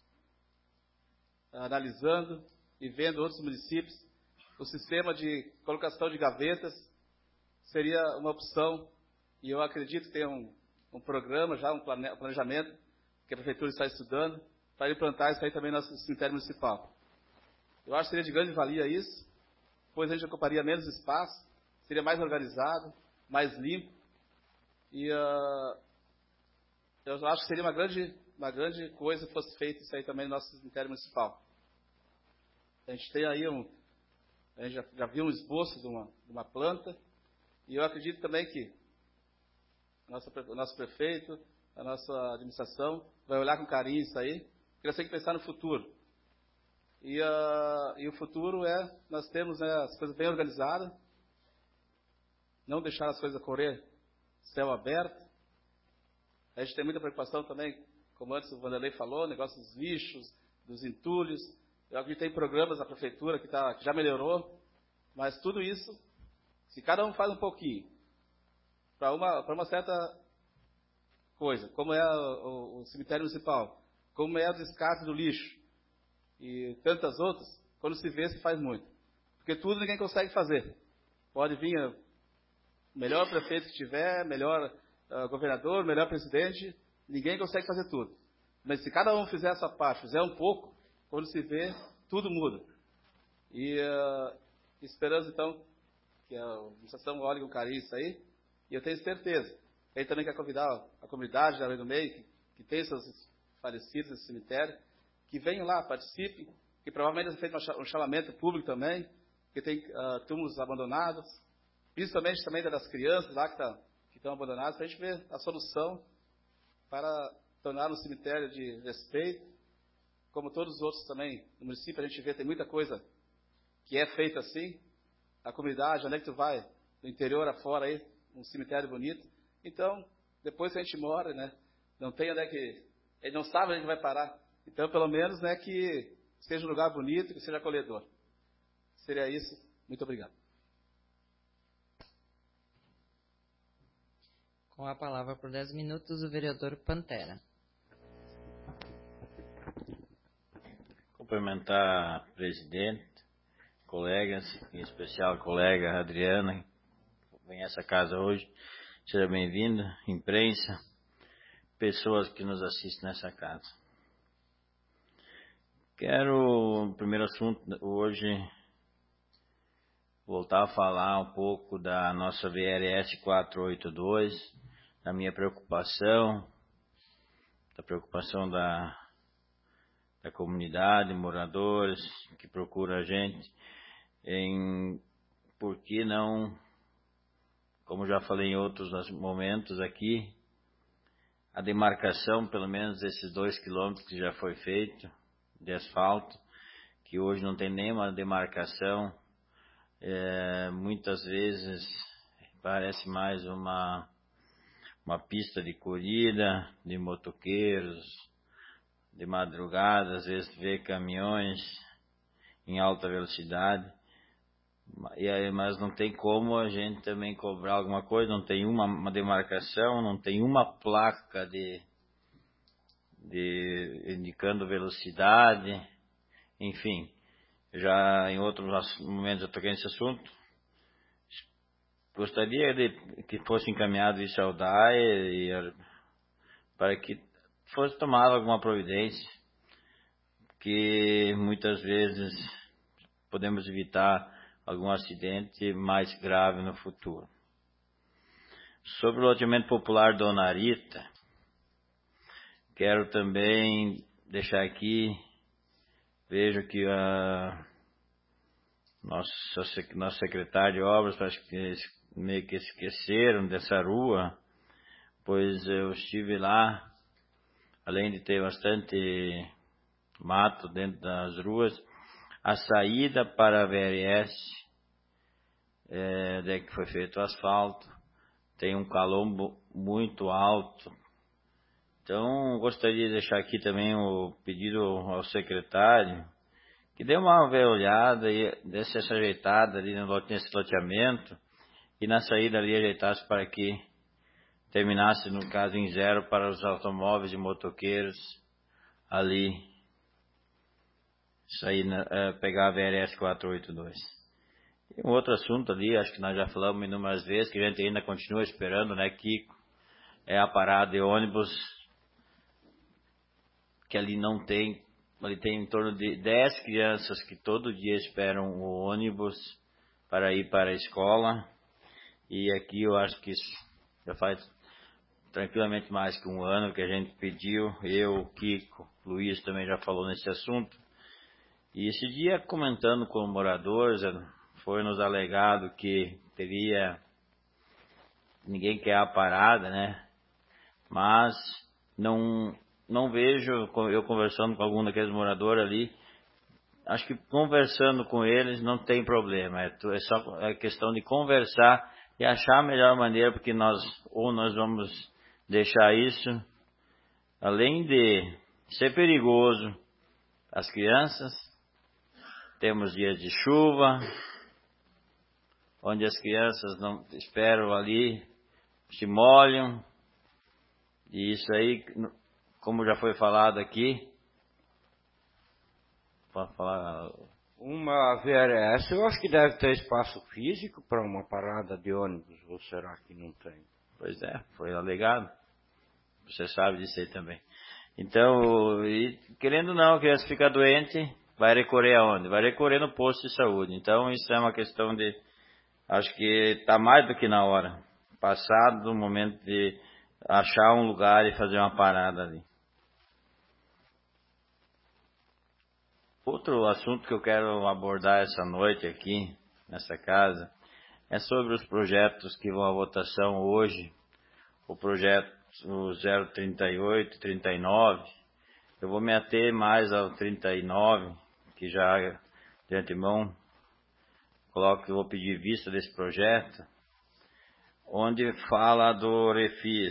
analisando e vendo outros municípios, o sistema de colocação de gavetas seria uma opção, e eu acredito que tem um, um programa, já um planejamento, que a prefeitura está estudando, para implantar isso aí também no nosso cemitério municipal. Eu acho que seria de grande valia isso, pois a gente ocuparia menos espaço, seria mais organizado, mais limpo, e uh, eu acho que seria uma grande, uma grande coisa que fosse feito isso aí também no nosso cemitério municipal. A gente tem aí um A gente já, já viu um esboço de uma, de uma planta, e eu acredito também que o nosso, o nosso prefeito, a nossa administração, vai olhar com carinho isso aí, porque nós temos que pensar no futuro. E, uh, e o futuro é, nós temos né, as coisas bem organizadas, não deixar as coisas correr céu aberto. A gente tem muita preocupação também, como antes o Vanderlei falou, negócio dos lixos, dos entulhos. Eu acredito que tem programas da prefeitura que, tá, que já melhorou, mas tudo isso, se cada um faz um pouquinho, para uma, para uma certa coisa, como é o, o cemitério municipal, como é o descarte do lixo, e tantas outras, quando se vê, se faz muito. Porque tudo ninguém consegue fazer. Pode vir o melhor prefeito que tiver, melhor uh, governador, melhor presidente, ninguém consegue fazer tudo. Mas se cada um fizer essa parte, fizer um pouco, quando se vê, tudo muda. E uh, esperamos, então, que a administração olhe com carinho isso aí. E eu tenho certeza. Ele também quer convidar a comunidade da Arroio do Meio, que, que tem seus falecidos nesse cemitério, que venham lá, participem, que provavelmente vai ser feito um chamamento público também, que tem uh, túmulos abandonados, principalmente também das crianças lá que, tá, que estão abandonadas, para a gente ver a solução para tornar um cemitério de respeito. Como todos os outros também, no município a gente vê, tem muita coisa que é feita assim. A comunidade, onde é que tu vai? Do interior afora aí, um cemitério bonito. Então, depois que a gente mora, né, não tem onde é que... Ele não sabe onde é que vai parar. Então, pelo menos, né, que seja um lugar bonito, que seja acolhedor. Seria isso. Muito obrigado. Com a palavra por dez minutos, o vereador Pantera. Cumprimentar a presidente, colegas, em especial a colega Adriana, que vem a essa casa hoje. Seja bem-vinda, imprensa, pessoas que nos assistem nessa casa. Quero, o primeiro assunto hoje, voltar a falar um pouco da nossa V R S quatrocentos e oitenta e dois, da minha preocupação, da preocupação da da comunidade, moradores que procuram a gente, em por que não, como já falei em outros momentos aqui, a demarcação, pelo menos esses dois quilômetros que já foi feito, de asfalto, que hoje não tem nenhuma demarcação, é, muitas vezes parece mais uma, uma pista de corrida, de motoqueiros, de madrugada, às vezes vê caminhões em alta velocidade, e aí, mas não tem como a gente também cobrar alguma coisa, não tem uma, uma demarcação, não tem uma placa de, de, indicando velocidade, enfim. Já em outros momentos eu toquei nesse assunto. Gostaria de que fosse encaminhado isso ao D A E e, para que fosse tomada alguma providência, que muitas vezes podemos evitar algum acidente mais grave no futuro. Sobre o loteamento popular Dona Rita, quero também deixar aqui, vejo que a nossa, nossa secretária de obras parece que meio que esqueceram dessa rua, pois eu estive lá, além de ter bastante mato dentro das ruas, a saída para a V R S, é, daí que foi feito o asfalto, tem um calombo muito alto. Então, gostaria de deixar aqui também o pedido ao secretário, que dê uma olhada e desse essa ajeitada ali no, nesse loteamento, e na saída ali ajeitasse para que terminasse, no caso, em zero para os automóveis e motoqueiros ali, sair, uh, pegar a V R S quatrocentos e oitenta e dois. E um outro assunto ali, acho que nós já falamos inúmeras vezes, que a gente ainda continua esperando, né, Kiko, é a parada de ônibus, que ali não tem, ali tem em torno de dez crianças que todo dia esperam o ônibus para ir para a escola, e aqui eu acho que isso já faz tranquilamente mais que um ano que a gente pediu, eu, Kiko, Luiz também já falou nesse assunto, e esse dia comentando com moradores, foi nos alegado que teria, ninguém quer a parada, né, mas não... Não vejo, eu conversando com algum daqueles moradores ali, acho que conversando com eles não tem problema, é, é só é questão de conversar e achar a melhor maneira, porque nós, ou nós vamos deixar isso, além de ser perigoso, as crianças, temos dias de chuva, onde as crianças não esperam ali, se molham, e isso aí... Como já foi falado aqui, pode falar. Uma V R S, eu acho que deve ter espaço físico para uma parada de ônibus, ou será que não tem? Pois é, foi alegado. Você sabe disso aí também. Então, e, querendo ou não, a criança fica doente, vai recorrer aonde? Vai recorrer no posto de saúde. Então, isso é uma questão de, acho que está mais do que na hora. Passado do momento de achar um lugar e fazer uma parada ali. Outro assunto que eu quero abordar essa noite aqui, nessa casa, é sobre os projetos que vão à votação hoje. O projeto zero trinta e oito, trinta e nove. Eu vou me ater mais ao trinta e nove, que já de antemão coloco que eu vou pedir vista desse projeto, onde fala do refis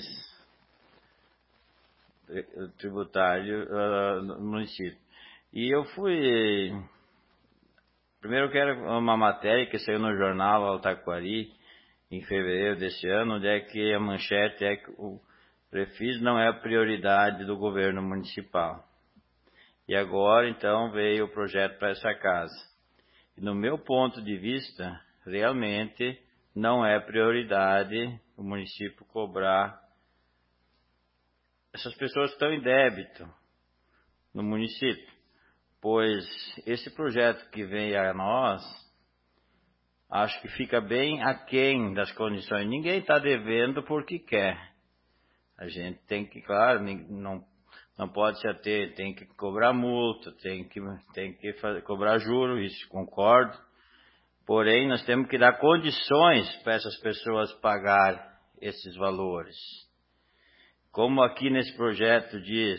tributário uh, no município. E eu fui... Primeiro eu quero uma matéria que saiu no jornal Altaquari, em fevereiro desse ano, onde é que a manchete é que o refis não é a prioridade do governo municipal. E agora, então, veio o projeto para essa casa. E no meu ponto de vista, realmente não é prioridade o município cobrar essas pessoas que estão em débito no município. Pois esse projeto que vem a nós, acho que fica bem aquém das condições. Ninguém está devendo porque quer. A gente tem que, claro, não, não pode se ater, tem que cobrar multa, tem que, tem que fazer, cobrar juros, isso concordo. Porém, nós temos que dar condições para essas pessoas pagar esses valores. Como aqui nesse projeto diz...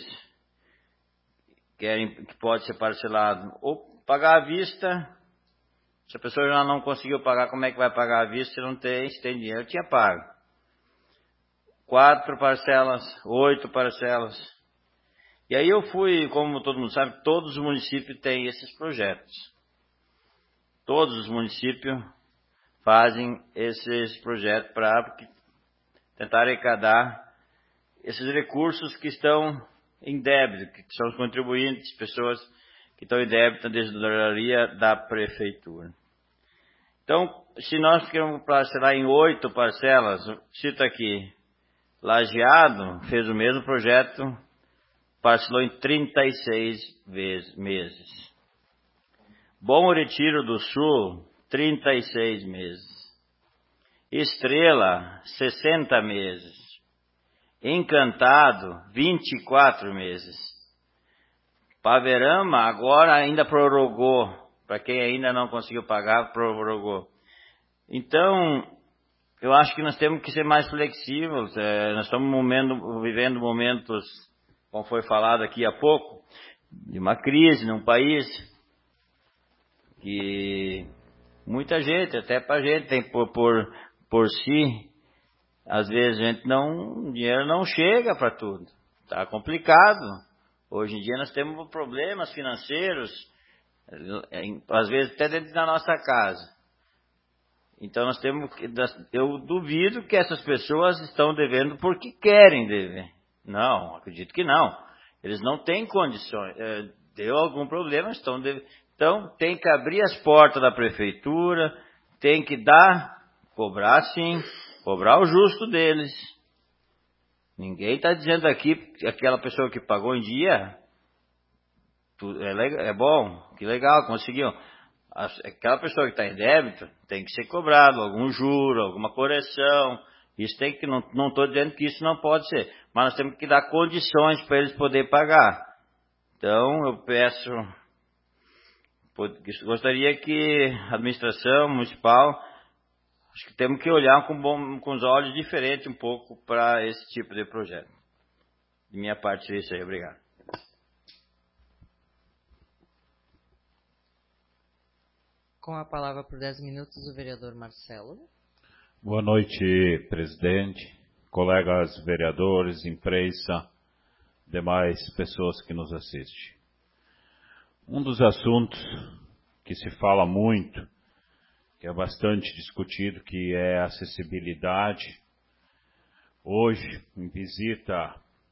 Que, que pode ser parcelado, ou pagar à vista. Se a pessoa já não conseguiu pagar, como é que vai pagar à vista se não tem, se tem dinheiro? Eu tinha pago. Quatro parcelas, oito parcelas. E aí eu fui, como todo mundo sabe, todos os municípios têm esses projetos. Todos os municípios fazem esses projetos para tentar arrecadar esses recursos que estão em débito, que são os contribuintes, pessoas que estão em débito da tesouraria da prefeitura. Então, se nós queremos parcelar em oito parcelas, cito aqui, Lajeado fez o mesmo projeto, parcelou em trinta e seis meses. Bom Retiro do Sul, trinta e seis meses. Estrela, sessenta meses. Encantado, vinte e quatro meses. Paverama agora ainda prorrogou. Para quem ainda não conseguiu pagar, prorrogou. Então, eu acho que nós temos que ser mais flexíveis. É, nós estamos momento, vivendo momentos, como foi falado aqui há pouco, de uma crise num país que muita gente, até para a gente, tem por, por, por si, às vezes a gente não, o dinheiro não chega para tudo. Está complicado. Hoje em dia nós temos problemas financeiros, às vezes até dentro da nossa casa. Então nós temos que, eu duvido que essas pessoas estão devendo porque querem dever. Não, acredito que não. Eles não têm condições. Deu algum problema, estão devendo. Então tem que abrir as portas da prefeitura, tem que dar, cobrar sim, cobrar o justo deles. Ninguém está dizendo aqui que aquela pessoa que pagou em dia é, legal, é bom, que legal, conseguiu. Aquela pessoa que está em débito tem que ser cobrado algum juro, alguma correção. Isso tem que, não estou dizendo que isso não pode ser, mas nós temos que dar condições para eles poderem pagar. Então eu peço, gostaria que a administração municipal, acho que temos que olhar com, bom, com os olhos diferentes um pouco para esse tipo de projeto. De minha parte é isso aí, obrigado. Com a palavra por dez minutos, o vereador Marcelo. Boa noite, presidente, colegas vereadores, imprensa, demais pessoas que nos assistem. Um dos assuntos que se fala muito, que é bastante discutido, que é a acessibilidade. Hoje, em visita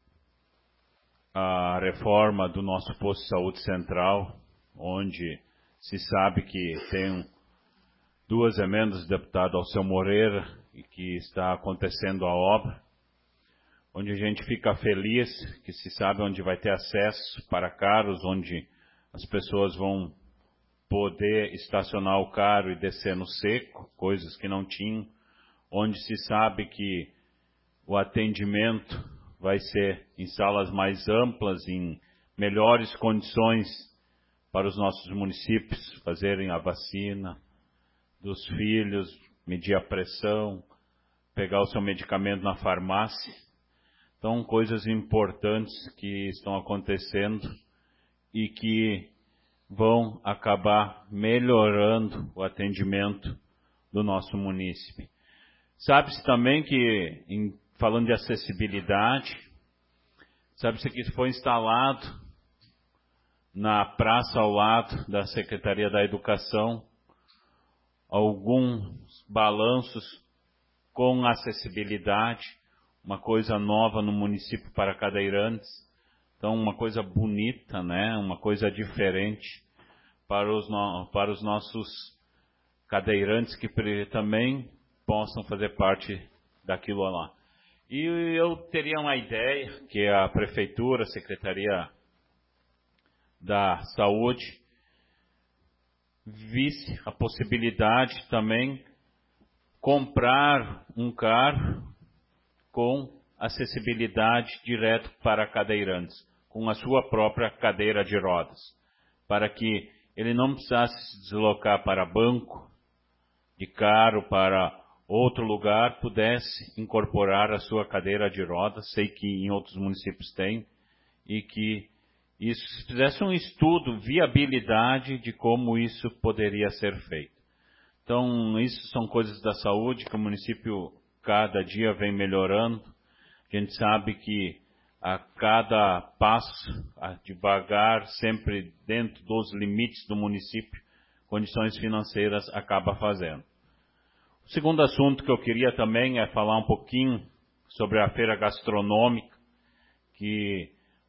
à reforma do nosso posto de saúde central, onde se sabe que tem duas emendas do deputado Alceu Moreira e que está acontecendo a obra, onde a gente fica feliz que se sabe onde vai ter acesso para carros, onde as pessoas vão poder estacionar o carro e descer no seco, coisas que não tinham, onde se sabe que o atendimento vai ser em salas mais amplas, em melhores condições para os nossos municípios fazerem a vacina dos filhos, medir a pressão, pegar o seu medicamento na farmácia. Então, coisas importantes que estão acontecendo e que vão acabar melhorando o atendimento do nosso município. Sabe-se também que, em, falando de acessibilidade, sabe-se que foi instalado na praça ao lado da Secretaria da Educação alguns balanços com acessibilidade, uma coisa nova no município para cadeirantes. Então, uma coisa bonita, né? Uma coisa diferente para os, no, para os nossos cadeirantes que também possam fazer parte daquilo lá. E eu teria uma ideia que a Prefeitura, a Secretaria da Saúde, visse a possibilidade também comprar um carro com acessibilidade direto para cadeirantes, com a sua própria cadeira de rodas, para que ele não precisasse se deslocar para banco de carro, para outro lugar, pudesse incorporar a sua cadeira de rodas. Sei que em outros municípios tem, e que isso, se fizesse um estudo, viabilidade de como isso poderia ser feito. Então, isso são coisas da saúde que o município cada dia vem melhorando. A gente sabe que a cada passo, a devagar, sempre dentro dos limites do município, condições financeiras acaba fazendo. O segundo assunto que eu queria também é falar um pouquinho sobre a feira gastronômica, que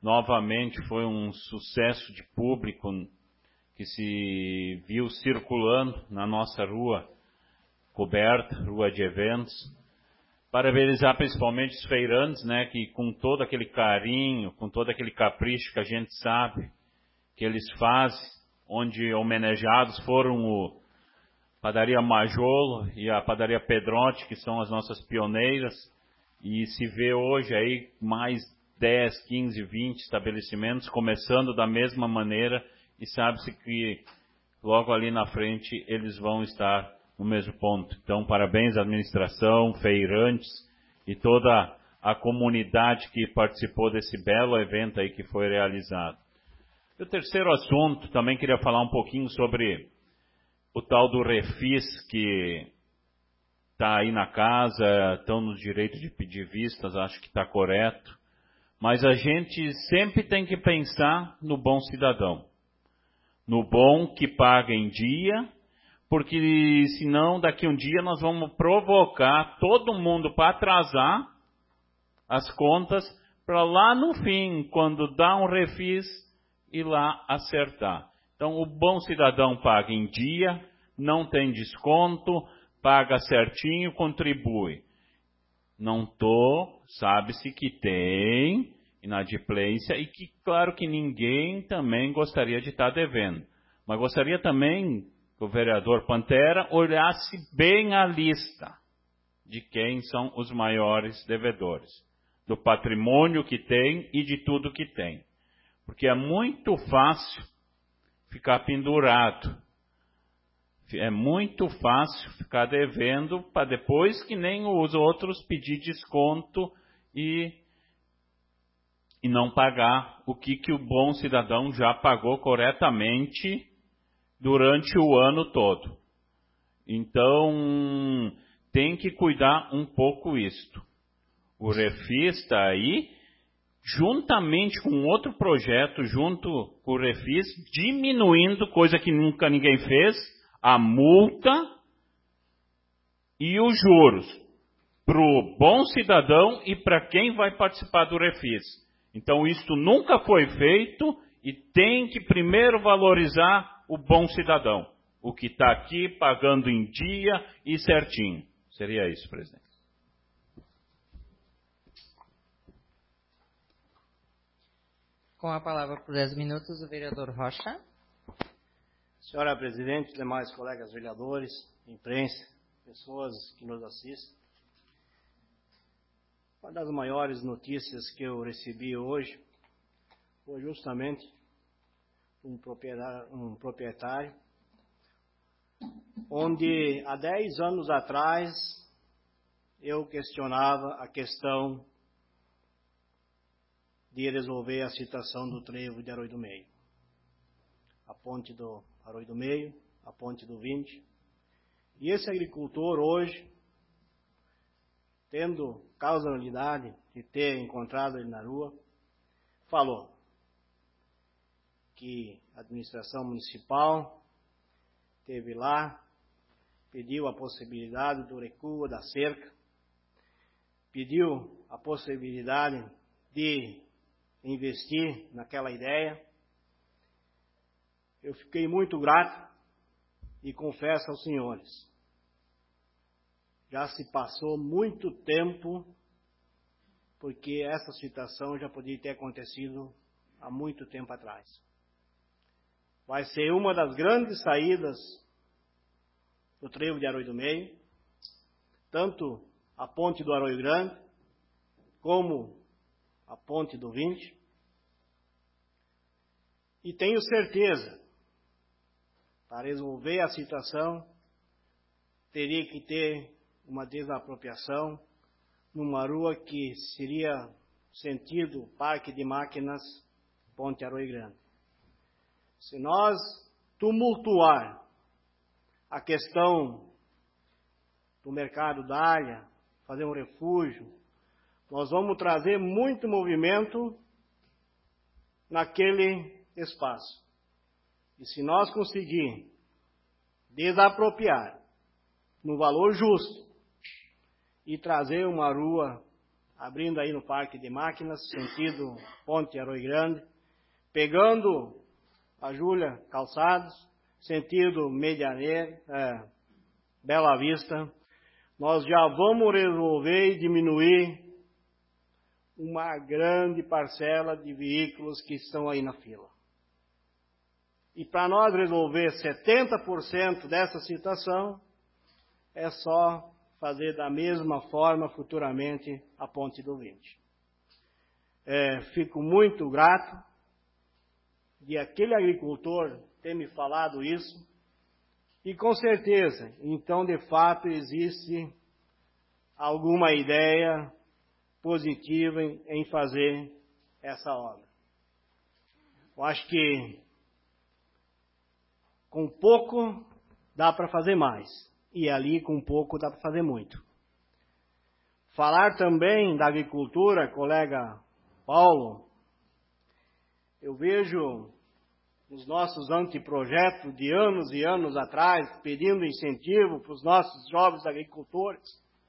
novamente foi um sucesso de público que se viu circulando na nossa rua coberta, rua de eventos. Parabenizar principalmente os feirantes, né, que com todo aquele carinho, com todo aquele capricho que a gente sabe que eles fazem, onde homenageados foram o Padaria Majolo e a Padaria Pedronte, que são as nossas pioneiras, e se vê hoje aí mais dez, quinze, vinte estabelecimentos começando da mesma maneira, e sabe-se que logo ali na frente eles vão estar no mesmo ponto. Então, parabéns à administração, feirantes e toda a comunidade que participou desse belo evento aí que foi realizado. E o terceiro assunto, também queria falar um pouquinho sobre o tal do refis que está aí na casa, estão no direito de pedir vistas, acho que está correto. Mas a gente sempre tem que pensar no bom cidadão, no bom que paga em dia, porque senão daqui um dia nós vamos provocar todo mundo para atrasar as contas, para lá no fim, quando dá um refis, ir lá acertar. Então o bom cidadão paga em dia, não tem desconto, paga certinho, contribui. Não tô, sabe-se que tem inadimplência e que claro que ninguém também gostaria de estar devendo. Mas gostaria também que o vereador Pantera olhasse bem a lista de quem são os maiores devedores, do patrimônio que tem e de tudo que tem. Porque é muito fácil ficar pendurado. É muito fácil ficar devendo para depois que nem os outros pedir desconto e, e não pagar o que, que o bom cidadão já pagou corretamente durante o ano todo. Então, tem que cuidar um pouco isto. O refis está aí, juntamente com outro projeto, junto com o refis, diminuindo, coisa que nunca ninguém fez, a multa e os juros para o bom cidadão e para quem vai participar do refis. Então, isto nunca foi feito e tem que primeiro valorizar o bom cidadão, o que está aqui pagando em dia e certinho. Seria isso, presidente. Com a palavra por dez minutos, o vereador Rocha. Senhora Presidente, demais colegas vereadores, imprensa, pessoas que nos assistem. Uma das maiores notícias que eu recebi hoje foi justamente um proprietário, um proprietário onde há dez anos atrás eu questionava a questão de resolver a situação do trevo de Arroio do Meio. A ponte do Arroio do Meio, a ponte do vinte. E esse agricultor hoje, tendo causalidade de ter encontrado ele na rua, falou que a administração municipal esteve lá, pediu a possibilidade do recuo da cerca, pediu a possibilidade de investir naquela ideia. Eu fiquei muito grato e confesso aos senhores, já se passou muito tempo, porque essa situação já podia ter acontecido há muito tempo atrás. Vai ser uma das grandes saídas do trevo de Arroio do Meio, tanto a ponte do Arroio Grande, como a ponte do vinte. E tenho certeza, para resolver a situação, teria que ter uma desapropriação numa rua que seria sentido Parque de Máquinas, Ponte Arroio Grande. Se nós tumultuar a questão do mercado da área, fazer um refúgio, nós vamos trazer muito movimento naquele espaço. E se nós conseguir desapropriar no valor justo e trazer uma rua abrindo aí no Parque de Máquinas, sentido Ponte Arroio Grande, pegando a Júlia Calçados, sentido Medianeira, é, Bela Vista, nós já vamos resolver e diminuir uma grande parcela de veículos que estão aí na fila. E para nós resolver setenta por cento dessa situação, é só fazer da mesma forma futuramente a Ponte do Vinte. É, fico muito grato de aquele agricultor ter me falado isso, e com certeza, então de fato existe alguma ideia positiva em, em fazer essa obra. Eu acho que com pouco dá para fazer mais, e ali com pouco dá para fazer muito. Falar também da agricultura, colega Paulo, eu vejo nos nossos anteprojetos de anos e anos atrás, pedindo incentivo para os nossos jovens agricultores.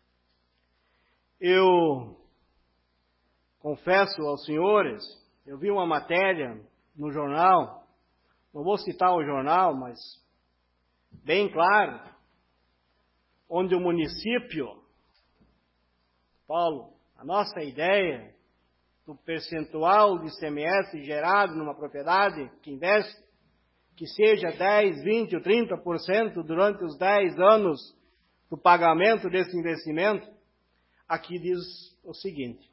Eu confesso aos senhores, eu vi uma matéria no jornal, não vou citar o jornal, mas bem claro, onde o município, Paulo, a nossa ideia do percentual de I C M S gerado numa propriedade que investe, que seja dez, vinte ou trinta por cento durante os dez anos do pagamento desse investimento, aqui diz o seguinte: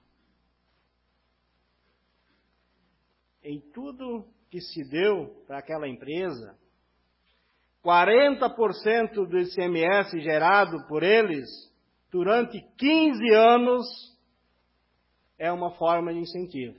em tudo que se deu para aquela empresa, quarenta por cento do I C M S gerado por eles durante quinze anos é uma forma de incentivo.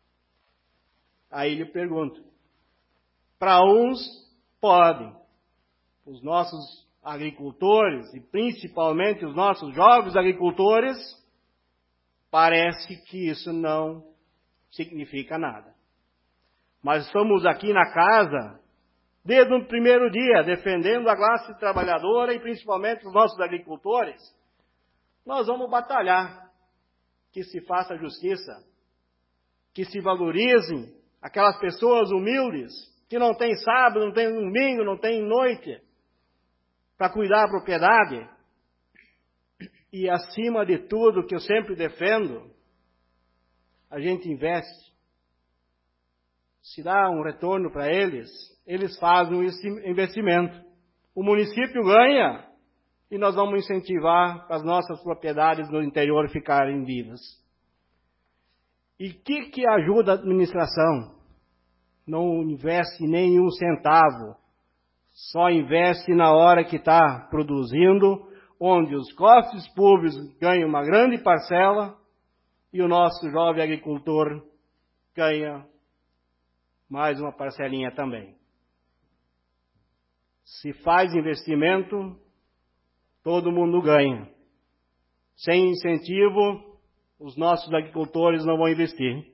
Aí lhe pergunto, para uns podem, os nossos agricultores e principalmente os nossos jovens agricultores, parece que isso não significa nada. Mas estamos aqui na casa desde o primeiro dia, defendendo a classe trabalhadora e principalmente os nossos agricultores. Nós vamos batalhar que se faça justiça, que se valorizem aquelas pessoas humildes, que não tem sábado, não tem domingo, não tem noite, para cuidar da propriedade. E acima de tudo, que eu sempre defendo, a gente investe. Se dá um retorno para eles, eles fazem um investimento. O município ganha, e nós vamos incentivar as nossas propriedades no interior ficarem vivas. E o que, que ajuda a administração? Não investe nem um centavo. Só investe na hora que está produzindo, onde os cofres públicos ganham uma grande parcela e o nosso jovem agricultor ganha mais uma parcelinha também. Se faz investimento, todo mundo ganha. Sem incentivo, os nossos agricultores não vão investir.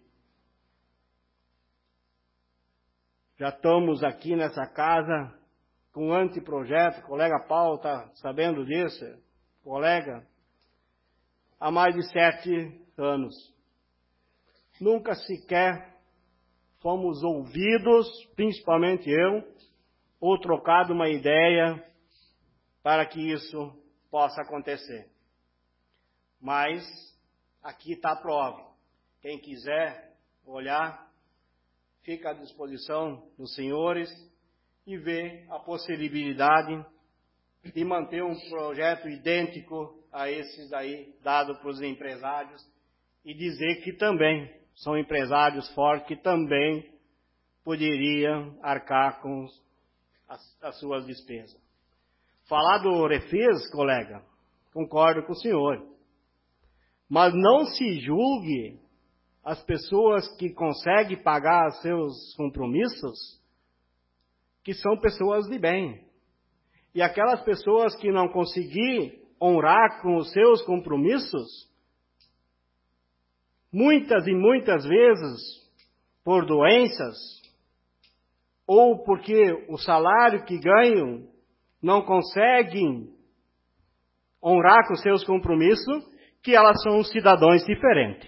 Já estamos aqui nessa casa com um anteprojeto, o colega Paulo está sabendo disso, colega, há mais de sete anos. Nunca sequer fomos ouvidos, principalmente eu, ou trocado uma ideia para que isso possa acontecer. Mas aqui está a prova. Quem quiser olhar, fica à disposição dos senhores e ver a possibilidade de manter um projeto idêntico a esses aí, dado para os empresários, e dizer que também são empresários fortes que também poderiam arcar com as, as suas despesas. Falar do Refis, colega, concordo com o senhor. Mas não se julgue as pessoas que conseguem pagar seus compromissos, que são pessoas de bem. E aquelas pessoas que não conseguir honrar com os seus compromissos, muitas e muitas vezes por doenças, ou porque o salário que ganham não conseguem honrar com seus compromissos, que elas são cidadãos diferentes.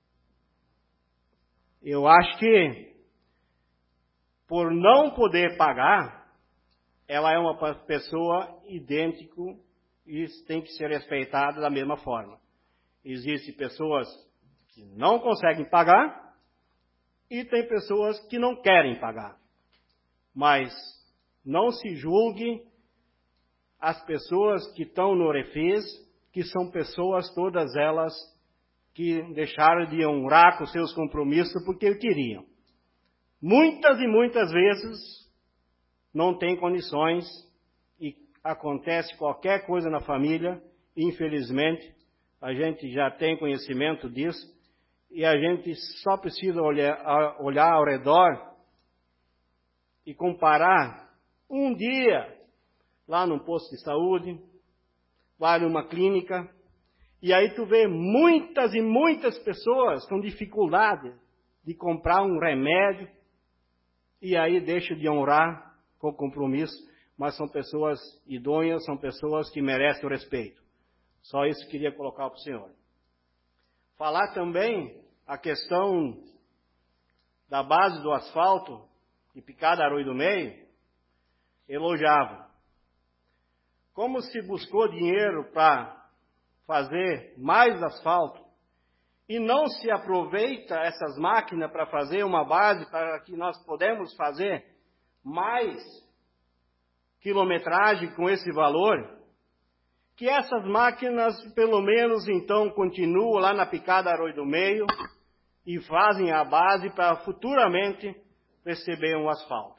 Eu acho que, por não poder pagar, ela é uma pessoa idêntica e tem que ser respeitada da mesma forma. Existem pessoas que não conseguem pagar e tem pessoas que não querem pagar. Mas não se julgue as pessoas que estão no Refis, que são pessoas todas elas que deixaram de honrar com seus compromissos porque queriam. Muitas e muitas vezes não tem condições e acontece qualquer coisa na família, infelizmente, a gente já tem conhecimento disso, e a gente só precisa olhar, olhar ao redor e comparar um dia lá num posto de saúde, vai numa clínica, e aí tu vê muitas e muitas pessoas com dificuldade de comprar um remédio, e aí deixa de honrar com compromisso, mas são pessoas idôneas, são pessoas que merecem o respeito. Só isso que queria colocar para o senhor. Falar também a questão da base do asfalto, de Picada Arroio do Meio, elogiava. Como se buscou dinheiro para fazer mais asfalto e não se aproveita essas máquinas para fazer uma base para que nós podemos fazer mais quilometragem com esse valor, que essas máquinas pelo menos então continuam lá na Picada Arroio do Meio e fazem a base para futuramente receber um asfalto.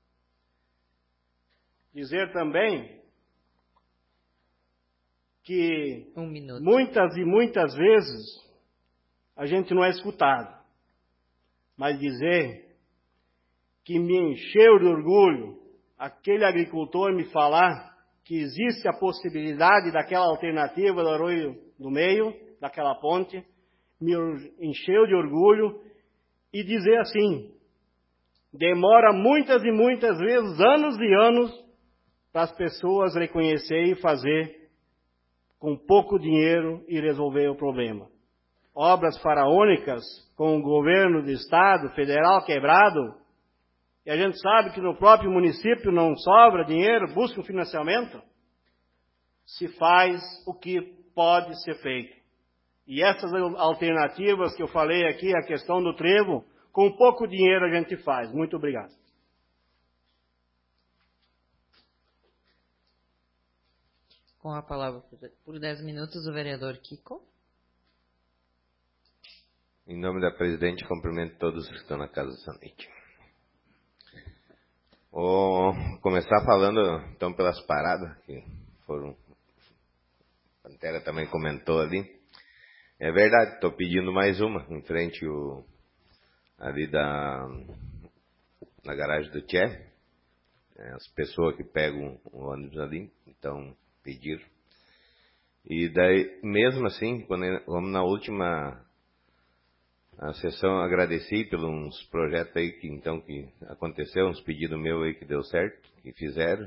Dizer também que um minuto. muitas e muitas vezes a gente não é escutado, mas dizer que me encheu de orgulho aquele agricultor me falar que existe a possibilidade daquela alternativa do Arroio do Meio, daquela ponte, me encheu de orgulho, e dizer assim, demora muitas e muitas vezes, anos e anos, para as pessoas reconhecerem e fazer com pouco dinheiro e resolver o problema. Obras faraônicas com o governo do Estado, federal quebrado, e a gente sabe que no próprio município não sobra dinheiro, busca um financiamento, se faz o que pode ser feito. E essas alternativas que eu falei aqui, a questão do trevo, com pouco dinheiro a gente faz. Muito obrigado. Com a palavra por dez minutos o vereador Kiko. Em nome da presidente, cumprimento todos que estão na casa essa noite. Vou começar falando, então, pelas paradas, que foram... A Pantera também comentou ali. É verdade, estou pedindo mais uma, em frente o, ali da na garagem do Tchê. É, as pessoas que pegam o ônibus ali, então, pediram. E daí, mesmo assim, quando vamos na última... A sessão, agradeci pelos projetos aí que então que aconteceu, uns pedidos meus aí que deu certo, que fizeram.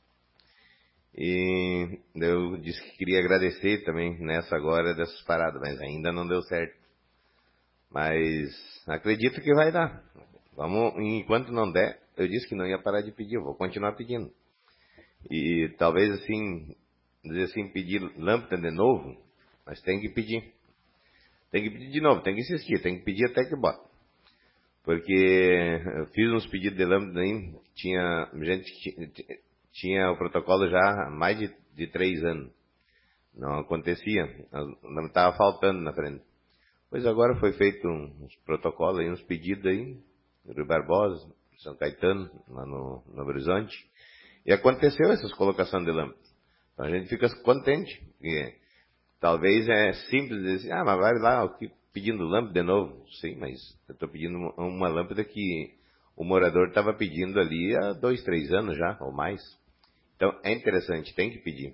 E eu disse que queria agradecer também nessa agora dessas paradas, mas ainda não deu certo. Mas acredito que vai dar. Vamos, enquanto não der, eu disse que não ia parar de pedir, eu vou continuar pedindo. E talvez assim, dizer assim, pedir lâmpada de novo, mas tem que pedir. Tem que pedir de novo, tem que insistir, tem que pedir até que bota. Porque eu fiz uns pedidos de lâmpada aí, tinha gente que tinha o protocolo já há mais de, de três anos. Não acontecia, não estava faltando na frente. Pois agora foi feito uns protocolos aí, uns pedidos aí, no Rio Barbosa, São Caetano, lá no, no Horizonte, e aconteceu essas colocações de lâmpada. Então a gente fica contente, porque talvez é simples dizer, ah, mas vai lá pedindo lâmpada de novo. Sim, mas eu estou pedindo uma, uma lâmpada que o morador estava pedindo ali há dois, três anos já, ou mais. Então, é interessante, tem que pedir.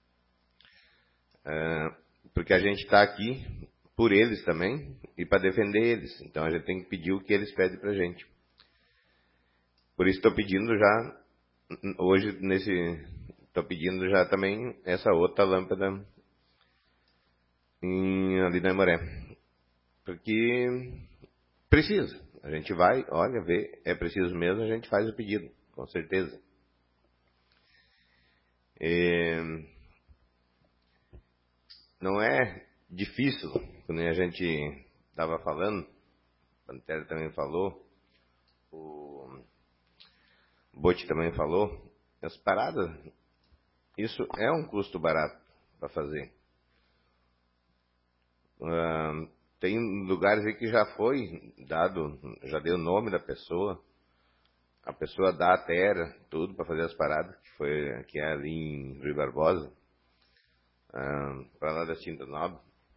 Uh, porque a gente está aqui por eles também e para defender eles. Então, a gente tem que pedir o que eles pedem para a gente. Por isso, estou pedindo já, hoje, nesse, estou pedindo já também essa outra lâmpada em, ali na Aimoré. Porque precisa. A gente vai, olha, vê, é preciso mesmo, a gente faz o pedido, com certeza. É, não é difícil, quando a gente estava falando, a Pantera também falou, o Bote também falou, as paradas, isso é um custo barato para fazer. Uh, tem lugares aí que já foi dado, já deu o nome da pessoa, a pessoa dá a terra, tudo para fazer as paradas, que foi que é ali em Rui Barbosa, uh, para lá da Tinta Nobre.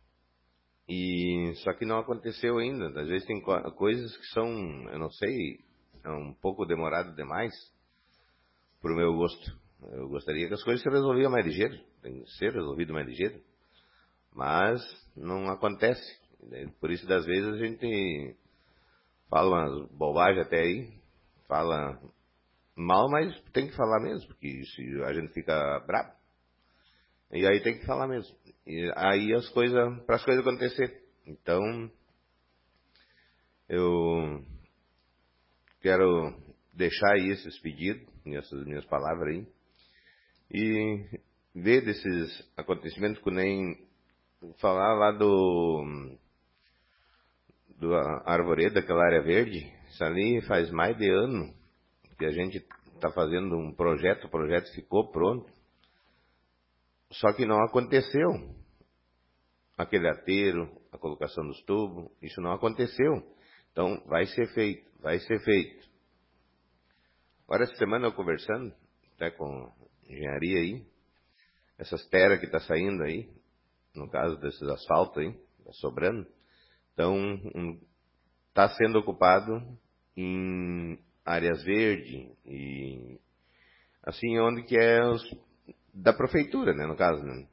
E só que não aconteceu ainda. Às vezes tem co coisas que são, eu não sei, é um pouco demorado demais para o meu gosto. Eu gostaria que as coisas se resolviam mais ligeiro, tem que ser resolvido mais ligeiro, mas não acontece. Por isso, das vezes, a gente fala umas bobagens até aí, fala mal, mas tem que falar mesmo, porque se a gente fica bravo, e aí tem que falar mesmo. E aí as coisas, para as coisas acontecer. Então, eu quero deixar aí esses pedidos, essas minhas palavras aí, e ver desses acontecimentos, que nem falar lá do do Arvoredo, daquela área verde. Isso ali faz mais de ano que a gente está fazendo um projeto, o projeto ficou pronto, só que não aconteceu aquele aterro, a colocação dos tubos, isso não aconteceu. Então vai ser feito, vai ser feito. Agora, essa semana eu conversando até com engenharia aí, essas terras que está saindo aí, no caso desses asfaltos aí, tá sobrando, então está um, sendo ocupado em áreas verdes e assim, onde que é os, da prefeitura, né, no caso, né?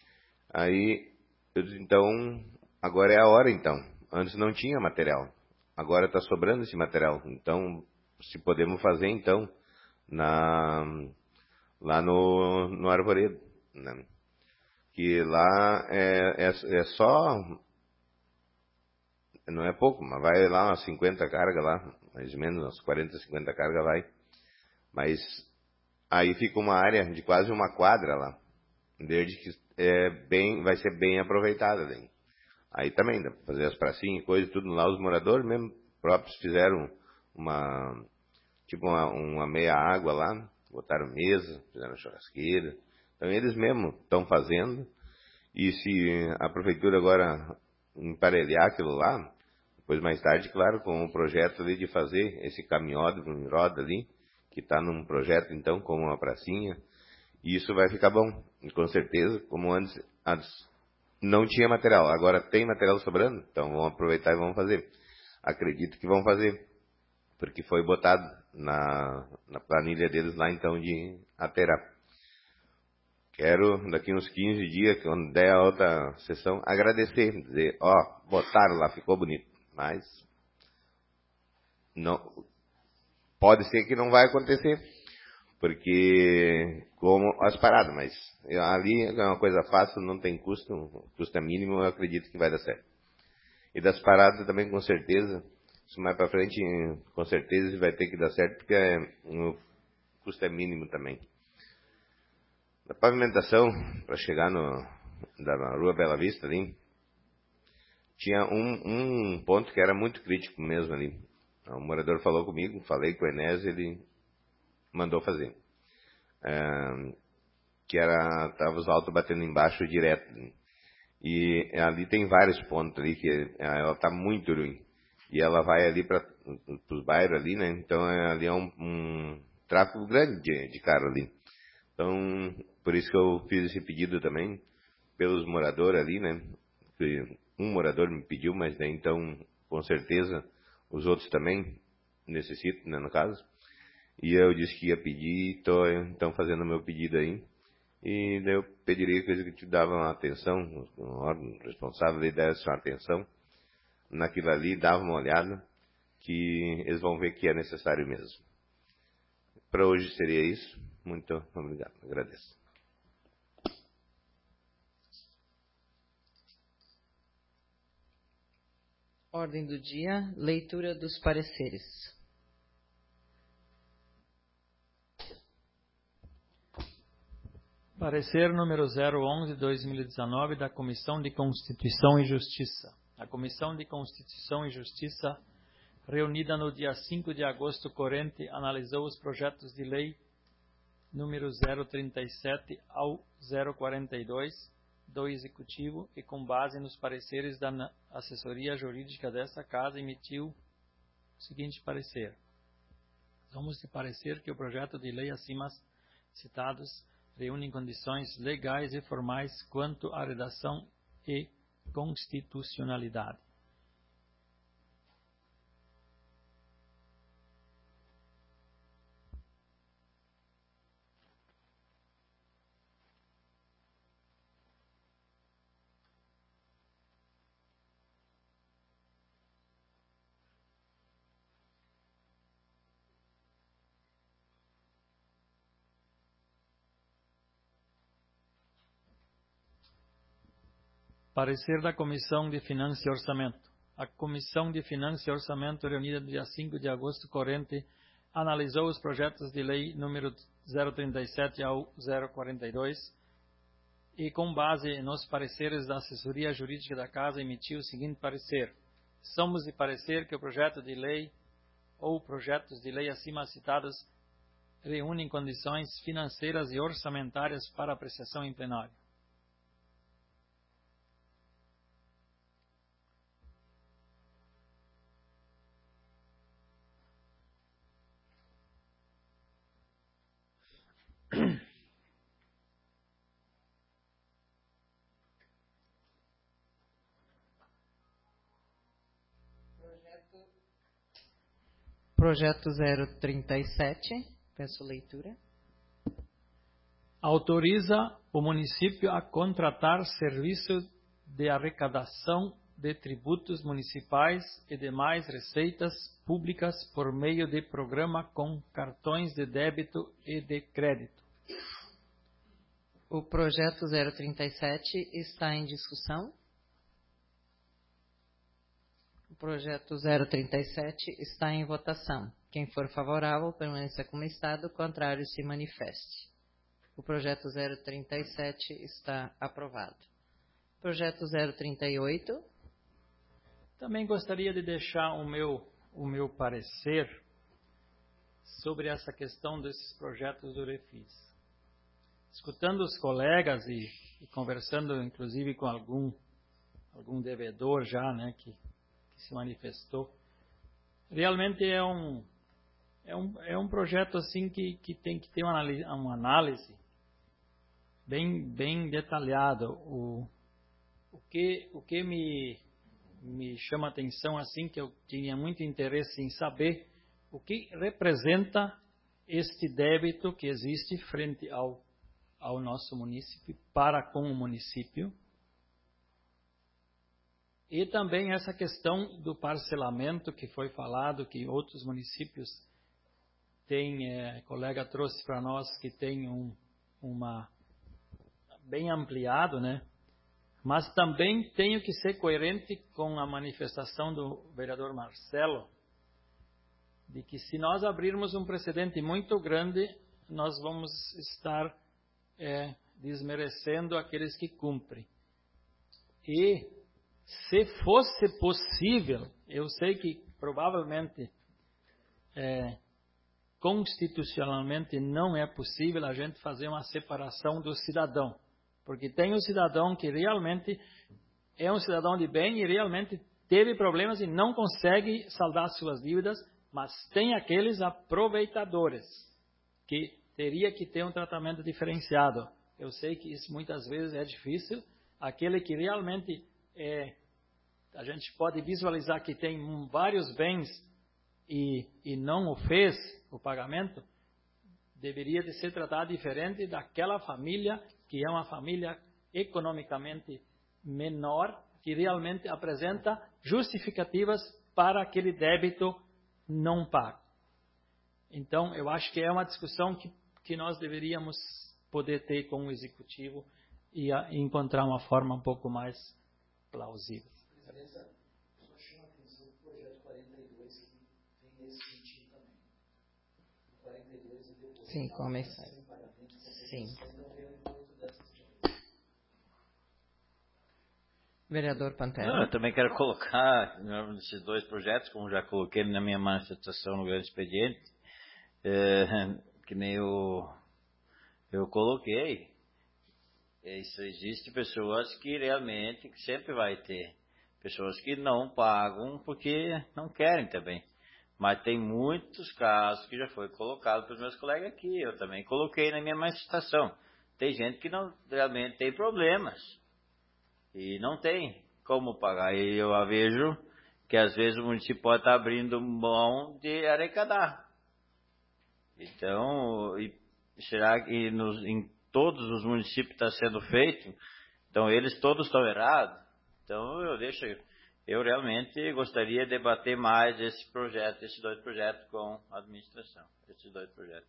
Aí eu disse, então agora é a hora, então. Antes não tinha material, agora está sobrando esse material, então se podemos fazer então na lá no no Arvoredo, né? Que lá é, é, é só, não é pouco, mas vai lá umas cinquenta cargas lá, mais ou menos, umas quarenta, cinquenta cargas vai. Mas aí fica uma área de quase uma quadra lá, verde, que é bem, vai ser bem aproveitada. Daí. Aí também dá para fazer as pracinhas e coisas, tudo lá. Os moradores mesmo próprios fizeram uma, tipo uma, uma meia água lá, botaram mesa, fizeram churrasqueira. Então eles mesmos estão fazendo. E se a prefeitura agora emparelhar aquilo lá, depois mais tarde, claro, com o projeto ali de fazer esse caminhódromo em roda ali, que está num projeto então como uma pracinha, e isso vai ficar bom, com certeza, como antes, antes não tinha material, agora tem material sobrando, então vão aproveitar e vão fazer. Acredito que vão fazer, porque foi botado na, na planilha deles lá então de aterrar. Quero, daqui uns quinze dias, quando der a outra sessão, agradecer, dizer, ó, oh, botaram lá, ficou bonito. Mas, não, pode ser que não vai acontecer, porque, como as paradas, mas ali é uma coisa fácil, não tem custo, custo é mínimo, eu acredito que vai dar certo. E das paradas também, com certeza, isso mais pra frente, com certeza vai ter que dar certo, porque é, o custo é mínimo também. Da pavimentação, para chegar no, da Rua Bela Vista ali, tinha um, um ponto que era muito crítico mesmo ali. O morador falou comigo, falei com o Enés, ele mandou fazer. É, que era, tava os altos batendo embaixo direto. E ali tem vários pontos ali, que ela tá muito ruim. E ela vai ali para os bairros ali, né? Então ali é um, um tráfego grande de, de carro ali. Então, por isso que eu fiz esse pedido também, pelos moradores ali, né? Um morador me pediu, mas daí então, com certeza, os outros também necessitam, né, no caso. E eu disse que ia pedir, estou então fazendo o meu pedido aí. E daí eu pediria que eles te davam atenção, um órgão responsável ali desse uma atenção naquilo ali, dava uma olhada, que eles vão ver que é necessário mesmo. Para hoje seria isso. Muito obrigado, agradeço. Ordem do dia, leitura dos pareceres. Parecer número zero onze, dois mil e dezenove, da Comissão de Constituição e Justiça. A Comissão de Constituição e Justiça, reunida no dia cinco de agosto corrente, analisou os projetos de lei número zero trinta e sete ao zero quarenta e dois do Executivo e, com base nos pareceres da assessoria jurídica desta Casa, emitiu o seguinte parecer. Somos de parecer que o projeto de lei acima citados reúne condições legais e formais quanto à redação e constitucionalidade. Parecer da Comissão de Finanças e Orçamento. A Comissão de Finanças e Orçamento, reunida no dia cinco de agosto corrente, analisou os projetos de lei número zero trinta e sete ao zero quarenta e dois e, com base nos pareceres da assessoria jurídica da Casa, emitiu o seguinte parecer. Somos de parecer que o projeto de lei ou projetos de lei acima citados reúnem condições financeiras e orçamentárias para apreciação em plenário. Projeto zero trinta e sete, peço leitura. Autoriza o município a contratar serviço de arrecadação de tributos municipais e demais receitas públicas por meio de programa com cartões de débito e de crédito. O projeto zero trinta e sete está em discussão. O projeto zero trinta e sete está em votação. Quem for favorável, permaneça como está, o contrário se manifeste. O projeto zero trinta e sete está aprovado. Projeto zero trinta e oito. Também gostaria de deixar o meu, o meu parecer sobre essa questão desses projetos do Refis. Escutando os colegas e, e conversando inclusive com algum, algum devedor já, né, que, que se manifestou, realmente é um, é um, é um projeto assim que, que tem que ter uma análise, uma análise bem, bem detalhada. O, o que, o que me, me chama a atenção, assim, que eu tinha muito interesse em saber o que representa este débito que existe frente ao, ao nosso município, para com o município. E também essa questão do parcelamento que foi falado, que outros municípios têm, é, colega trouxe para nós que tem um, uma bem ampliado, né? Mas também tenho que ser coerente com a manifestação do vereador Marcelo, de que se nós abrirmos um precedente muito grande, nós vamos estar é, desmerecendo aqueles que cumprem. E se fosse possível, eu sei que provavelmente é, constitucionalmente não é possível a gente fazer uma separação do cidadão. Porque tem um cidadão que realmente é um cidadão de bem e realmente teve problemas e não consegue saldar suas dívidas, mas tem aqueles aproveitadores que teria que ter um tratamento diferenciado. Eu sei que isso muitas vezes é difícil. Aquele que realmente é, a gente pode visualizar que tem vários bens e, e não o fez, o pagamento, deveria de ser tratado diferente daquela família que é uma família economicamente menor, que realmente apresenta justificativas para aquele débito não pago. Então, eu acho que é uma discussão que, que nós deveríamos poder ter com o Executivo e, a, e encontrar uma forma um pouco mais plausível. Presidência, só chama atenção Sim, começar. Sim. Vereador Pantera. Não, eu também quero colocar nesses dois projetos, como já coloquei na minha manifestação no grande expediente, é, que nem eu, eu coloquei. Isso, existe pessoas que realmente, que sempre vai ter, pessoas que não pagam porque não querem também. Mas tem muitos casos que já foi colocado pelos meus colegas aqui, eu também coloquei na minha manifestação. Tem gente que não realmente tem problemas e não tem como pagar. E eu a vejo que às vezes o município pode estar abrindo mão de arrecadar. Então, e será que nos, em todos os municípios está sendo feito? Então eles todos estão errados? Então eu deixo, eu realmente gostaria de debater mais esse projeto, esses dois projetos com a administração, esses dois projetos.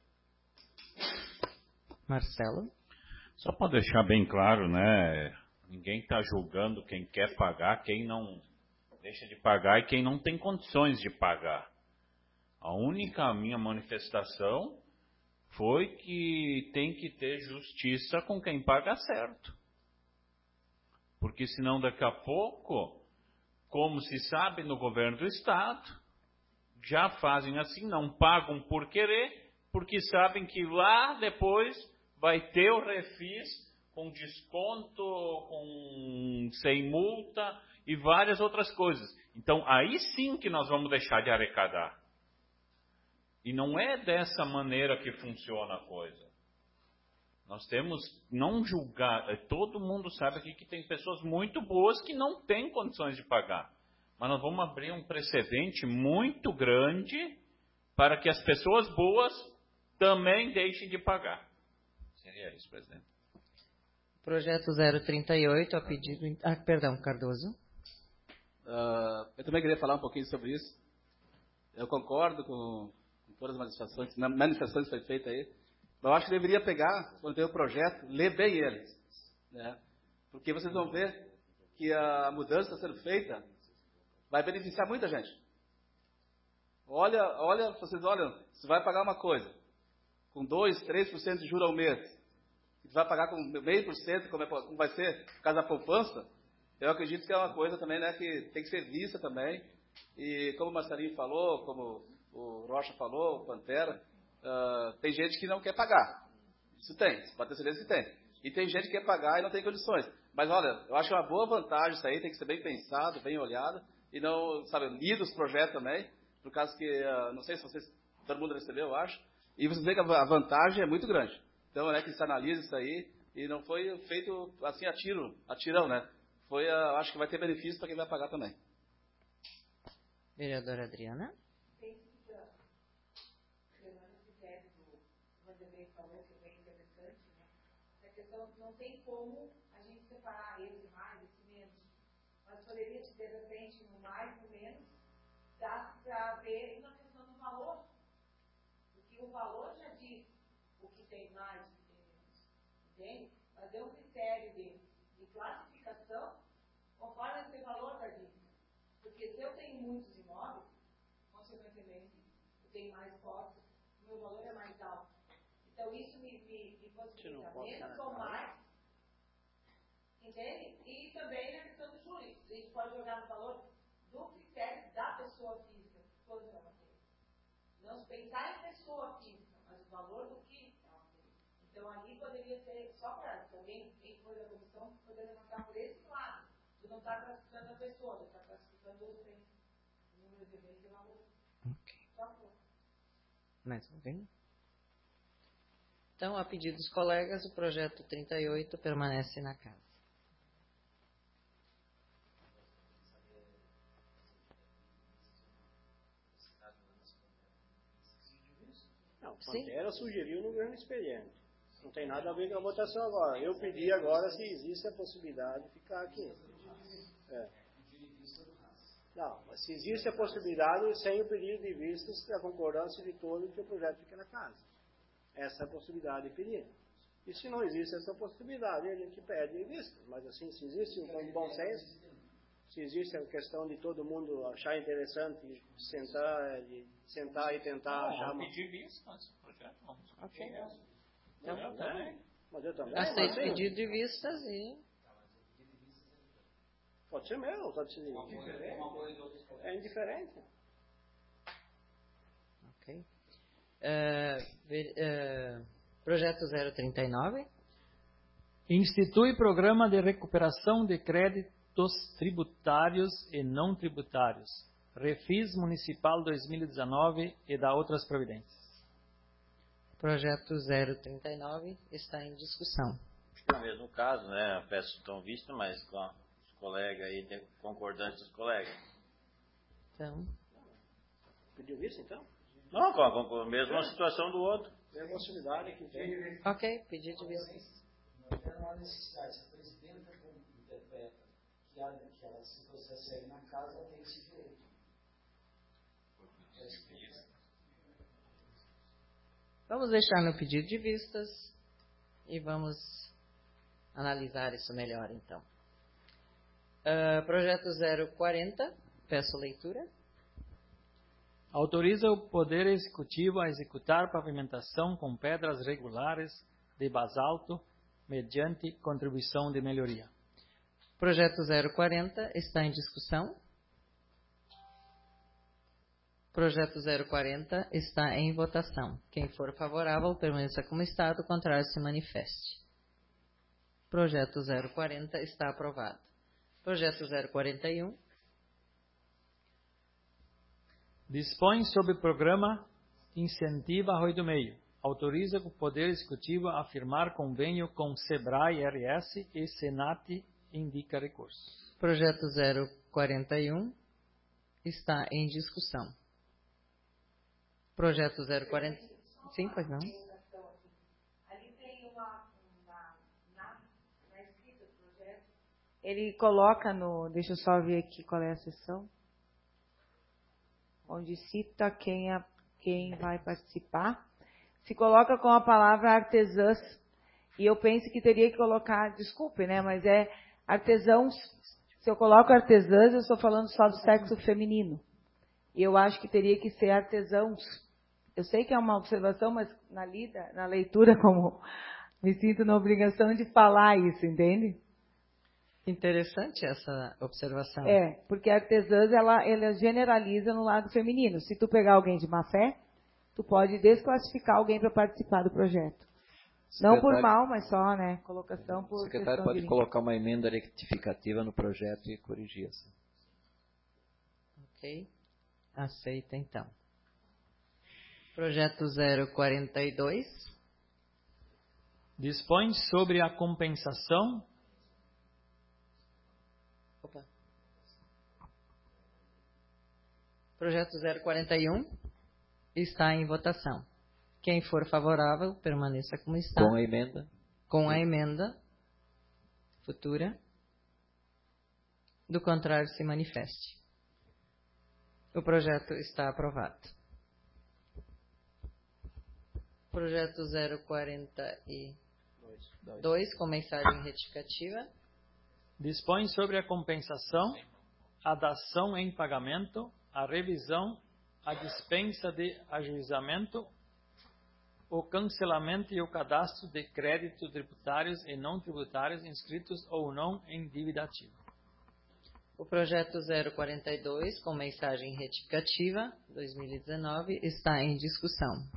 Marcelo? Só para deixar bem claro, né? Ninguém está julgando quem quer pagar, quem não deixa de pagar e quem não tem condições de pagar. A única minha manifestação foi que tem que ter justiça com quem paga certo. Porque senão daqui a pouco, como se sabe no governo do estado, já fazem assim, não pagam por querer, porque sabem que lá depois vai ter o refis com desconto, com sem multa e várias outras coisas. Então aí sim que nós vamos deixar de arrecadar. E não é dessa maneira que funciona a coisa. Nós temos, não julgar, todo mundo sabe aqui que tem pessoas muito boas que não têm condições de pagar. Mas nós vamos abrir um precedente muito grande para que as pessoas boas também deixem de pagar. Seria isso, presidente. Projeto zero trinta e oito, a pedido... Ah, perdão, Cardoso. Uh, eu também queria falar um pouquinho sobre isso. Eu concordo com, com todas as manifestações, manifestações que foi feita aí. Mas eu acho que deveria pegar, quando tem o projeto, ler bem ele. Né? Porque vocês vão ver que a mudança está sendo feita, vai beneficiar muita gente. Olha, olha, vocês olham, você vai pagar uma coisa, com dois, três por cento de juros ao mês, você vai pagar com meio por cento, como, é, como vai ser por causa da poupança, eu acredito que é uma coisa também, né, que tem que ser vista também. E como o Marcelinho falou, como o Rocha falou, o Pantera, uh, tem gente que não quer pagar. Isso tem, pode ter certeza que tem. E tem gente que quer pagar e não tem condições. Mas olha, eu acho uma boa vantagem isso aí, tem que ser bem pensado, bem olhado, e não, sabe, lido os projetos também, por causa que, uh, não sei se vocês, todo mundo recebeu, eu acho, e vocês veem que a vantagem é muito grande. Então, é que se analisa isso aí, e não foi feito assim a tiro, a tirão, né? Foi, uh, acho que vai ter benefício para quem vai pagar também. Vereadora Adriana? Não tem como a gente separar esse mais, esse menos. Mas poderia, de repente, no mais, no menos, dar para ver na questão do valor. Porque o valor já diz o que tem mais e o que tem menos. Entende? Fazer um critério de, de classificação conforme esse valor da dívida. Porque se eu tenho muitos imóveis, consequentemente, eu tenho mais postos, o meu valor é mais alto. Então, isso me, me, me possibilita menos ou mais, entende? E também na questão do juros. A gente pode jogar no valor do critério da pessoa física, quando é uma coisa. Não se pensar em pessoa física, mas o valor do que é uma coisa. Então, ali poderia ser, só para se alguém, quem for da comissão, poder levantar por esse lado. Tu não está classificando a pessoa, tu está classificando o número de bens e valor. Ok. Só por. Mais alguém? Então, a pedido dos colegas, o projeto trinta e oito permanece na casa. Não, o Pantera sugeriu no grande expediente. Não tem nada a ver com a votação agora. Eu pedi agora se existe a possibilidade de ficar aqui. É. Não, mas se existe a possibilidade, sem o pedido de vistas, a concordância de todos que o projeto fique na casa. Essa é a possibilidade de pedir. E se não existe essa possibilidade, a gente pede vistas. Mas assim, se existe um bom senso, se existe a questão de todo mundo achar interessante sentar, de sentar e tentar Não, achar vamos uma... pedir vistas, projeto, vamos Ok. Eu também. Mas eu também. Aceito mas, pedido de vistas e... Pode ser meu, pode ser... É indiferente. Ok. É, ver- é, projeto zero trinta e nove. Institui programa de recuperação de créditos tributários e não tributários. Refis Municipal dois mil e dezenove e da outras providências. Projeto zero trinta e nove está em discussão. No mesmo caso, né? A peça estão vista, mas com os colegas aí, de- concordantes dos colegas. Então, Pediu isso, então? Não, com a, com a mesma situação do outro. É a possibilidade que tem. ok, pedido de vistas. Não há necessidade. Se a presidenta interpreta que, há, que ela se processa aí na casa, ela tem esse direito. Vamos deixar no pedido de vistas e vamos analisar isso melhor, então. Ah, projeto zero quarenta, peço leitura. Autoriza o Poder Executivo a executar pavimentação com pedras regulares de basalto mediante contribuição de melhoria. Projeto zero quarenta está em discussão. Projeto zero quarenta está em votação. Quem for favorável, permaneça como está, do contrário, se manifeste. Projeto zero quarenta está aprovado. Projeto zero quarenta e um. Dispõe sobre o programa Incentiva Arroio do Meio. Autoriza o Poder Executivo a firmar convênio com Sebrae R S e Senat indica recursos. Projeto zero quarenta e um está em discussão. Projeto zero quarenta... Sim, pois não. Ali tem uma, uma na, na escrita do projeto. Ele coloca no... Deixa eu só ver aqui qual é a seção. Onde cita quem, a, quem vai participar. Se coloca com a palavra artesãs. E eu penso que teria que colocar... Desculpe, né? Mas é artesãos. Se eu coloco artesãs, eu estou falando só do sexo feminino. E eu acho que teria que ser artesãos. Eu sei que é uma observação, mas na, lida, na leitura, como me sinto na obrigação de falar isso, entende? Interessante essa observação. É, porque a artesãs, ela, ela generaliza no lado feminino. Se tu pegar alguém de má fé, tu pode desclassificar alguém para participar do projeto. Não por mal, mas só, né, colocação por O secretário pode colocar uma emenda rectificativa no projeto e corrigir assim. Ok. Aceita, então. Projeto zero quarenta e dois. Dispõe sobre a compensação. Opa. Projeto zero quarenta e um está em votação. Quem for favorável, permaneça como está. Com a emenda. Com a emenda futura. Do contrário, se manifeste. O projeto está aprovado. Projeto zero quarenta e dois, com mensagem retificativa. Dispõe sobre a compensação, a dação em pagamento, a revisão, a dispensa de ajuizamento, o cancelamento e o cadastro de créditos tributários e não tributários inscritos ou não em dívida ativa. O projeto zero quarenta e dois, com mensagem retificativa, dois mil e dezenove, está em discussão.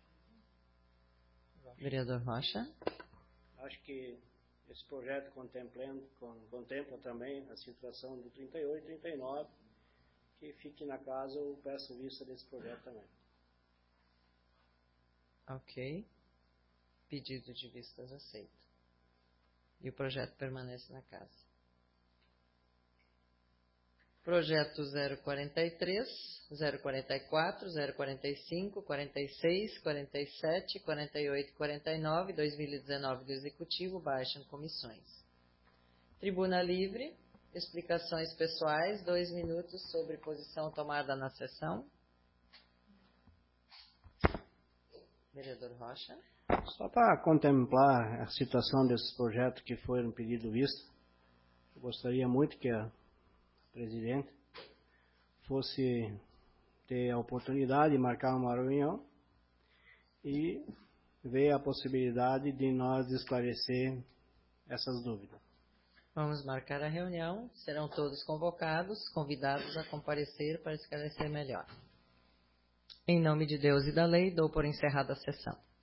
Vereador Rocha. Acho que esse projeto contemplando, contempla também a situação do trinta e oito e trinta e nove, que fique na casa, eu peço vista desse projeto também. Ok. Pedido de vistas aceito. E o projeto permanece na casa. Projeto zero quarenta e três, zero quarenta e quatro, zero quarenta e cinco, quarenta e seis, quarenta e sete, quarenta e oito e quarenta e nove, dois mil e dezenove do Executivo, baixam comissões. Tribuna livre, explicações pessoais, dois minutos sobre posição tomada na sessão. Vereador Rocha. Só para contemplar a situação desses projetos que foram pedido vista, eu gostaria muito que a presidente, fosse ter a oportunidade de marcar uma reunião e ver a possibilidade de nós esclarecer essas dúvidas. Vamos marcar a reunião, serão todos convocados, convidados a comparecer para esclarecer melhor. Em nome de Deus e da lei, dou por encerrada a sessão.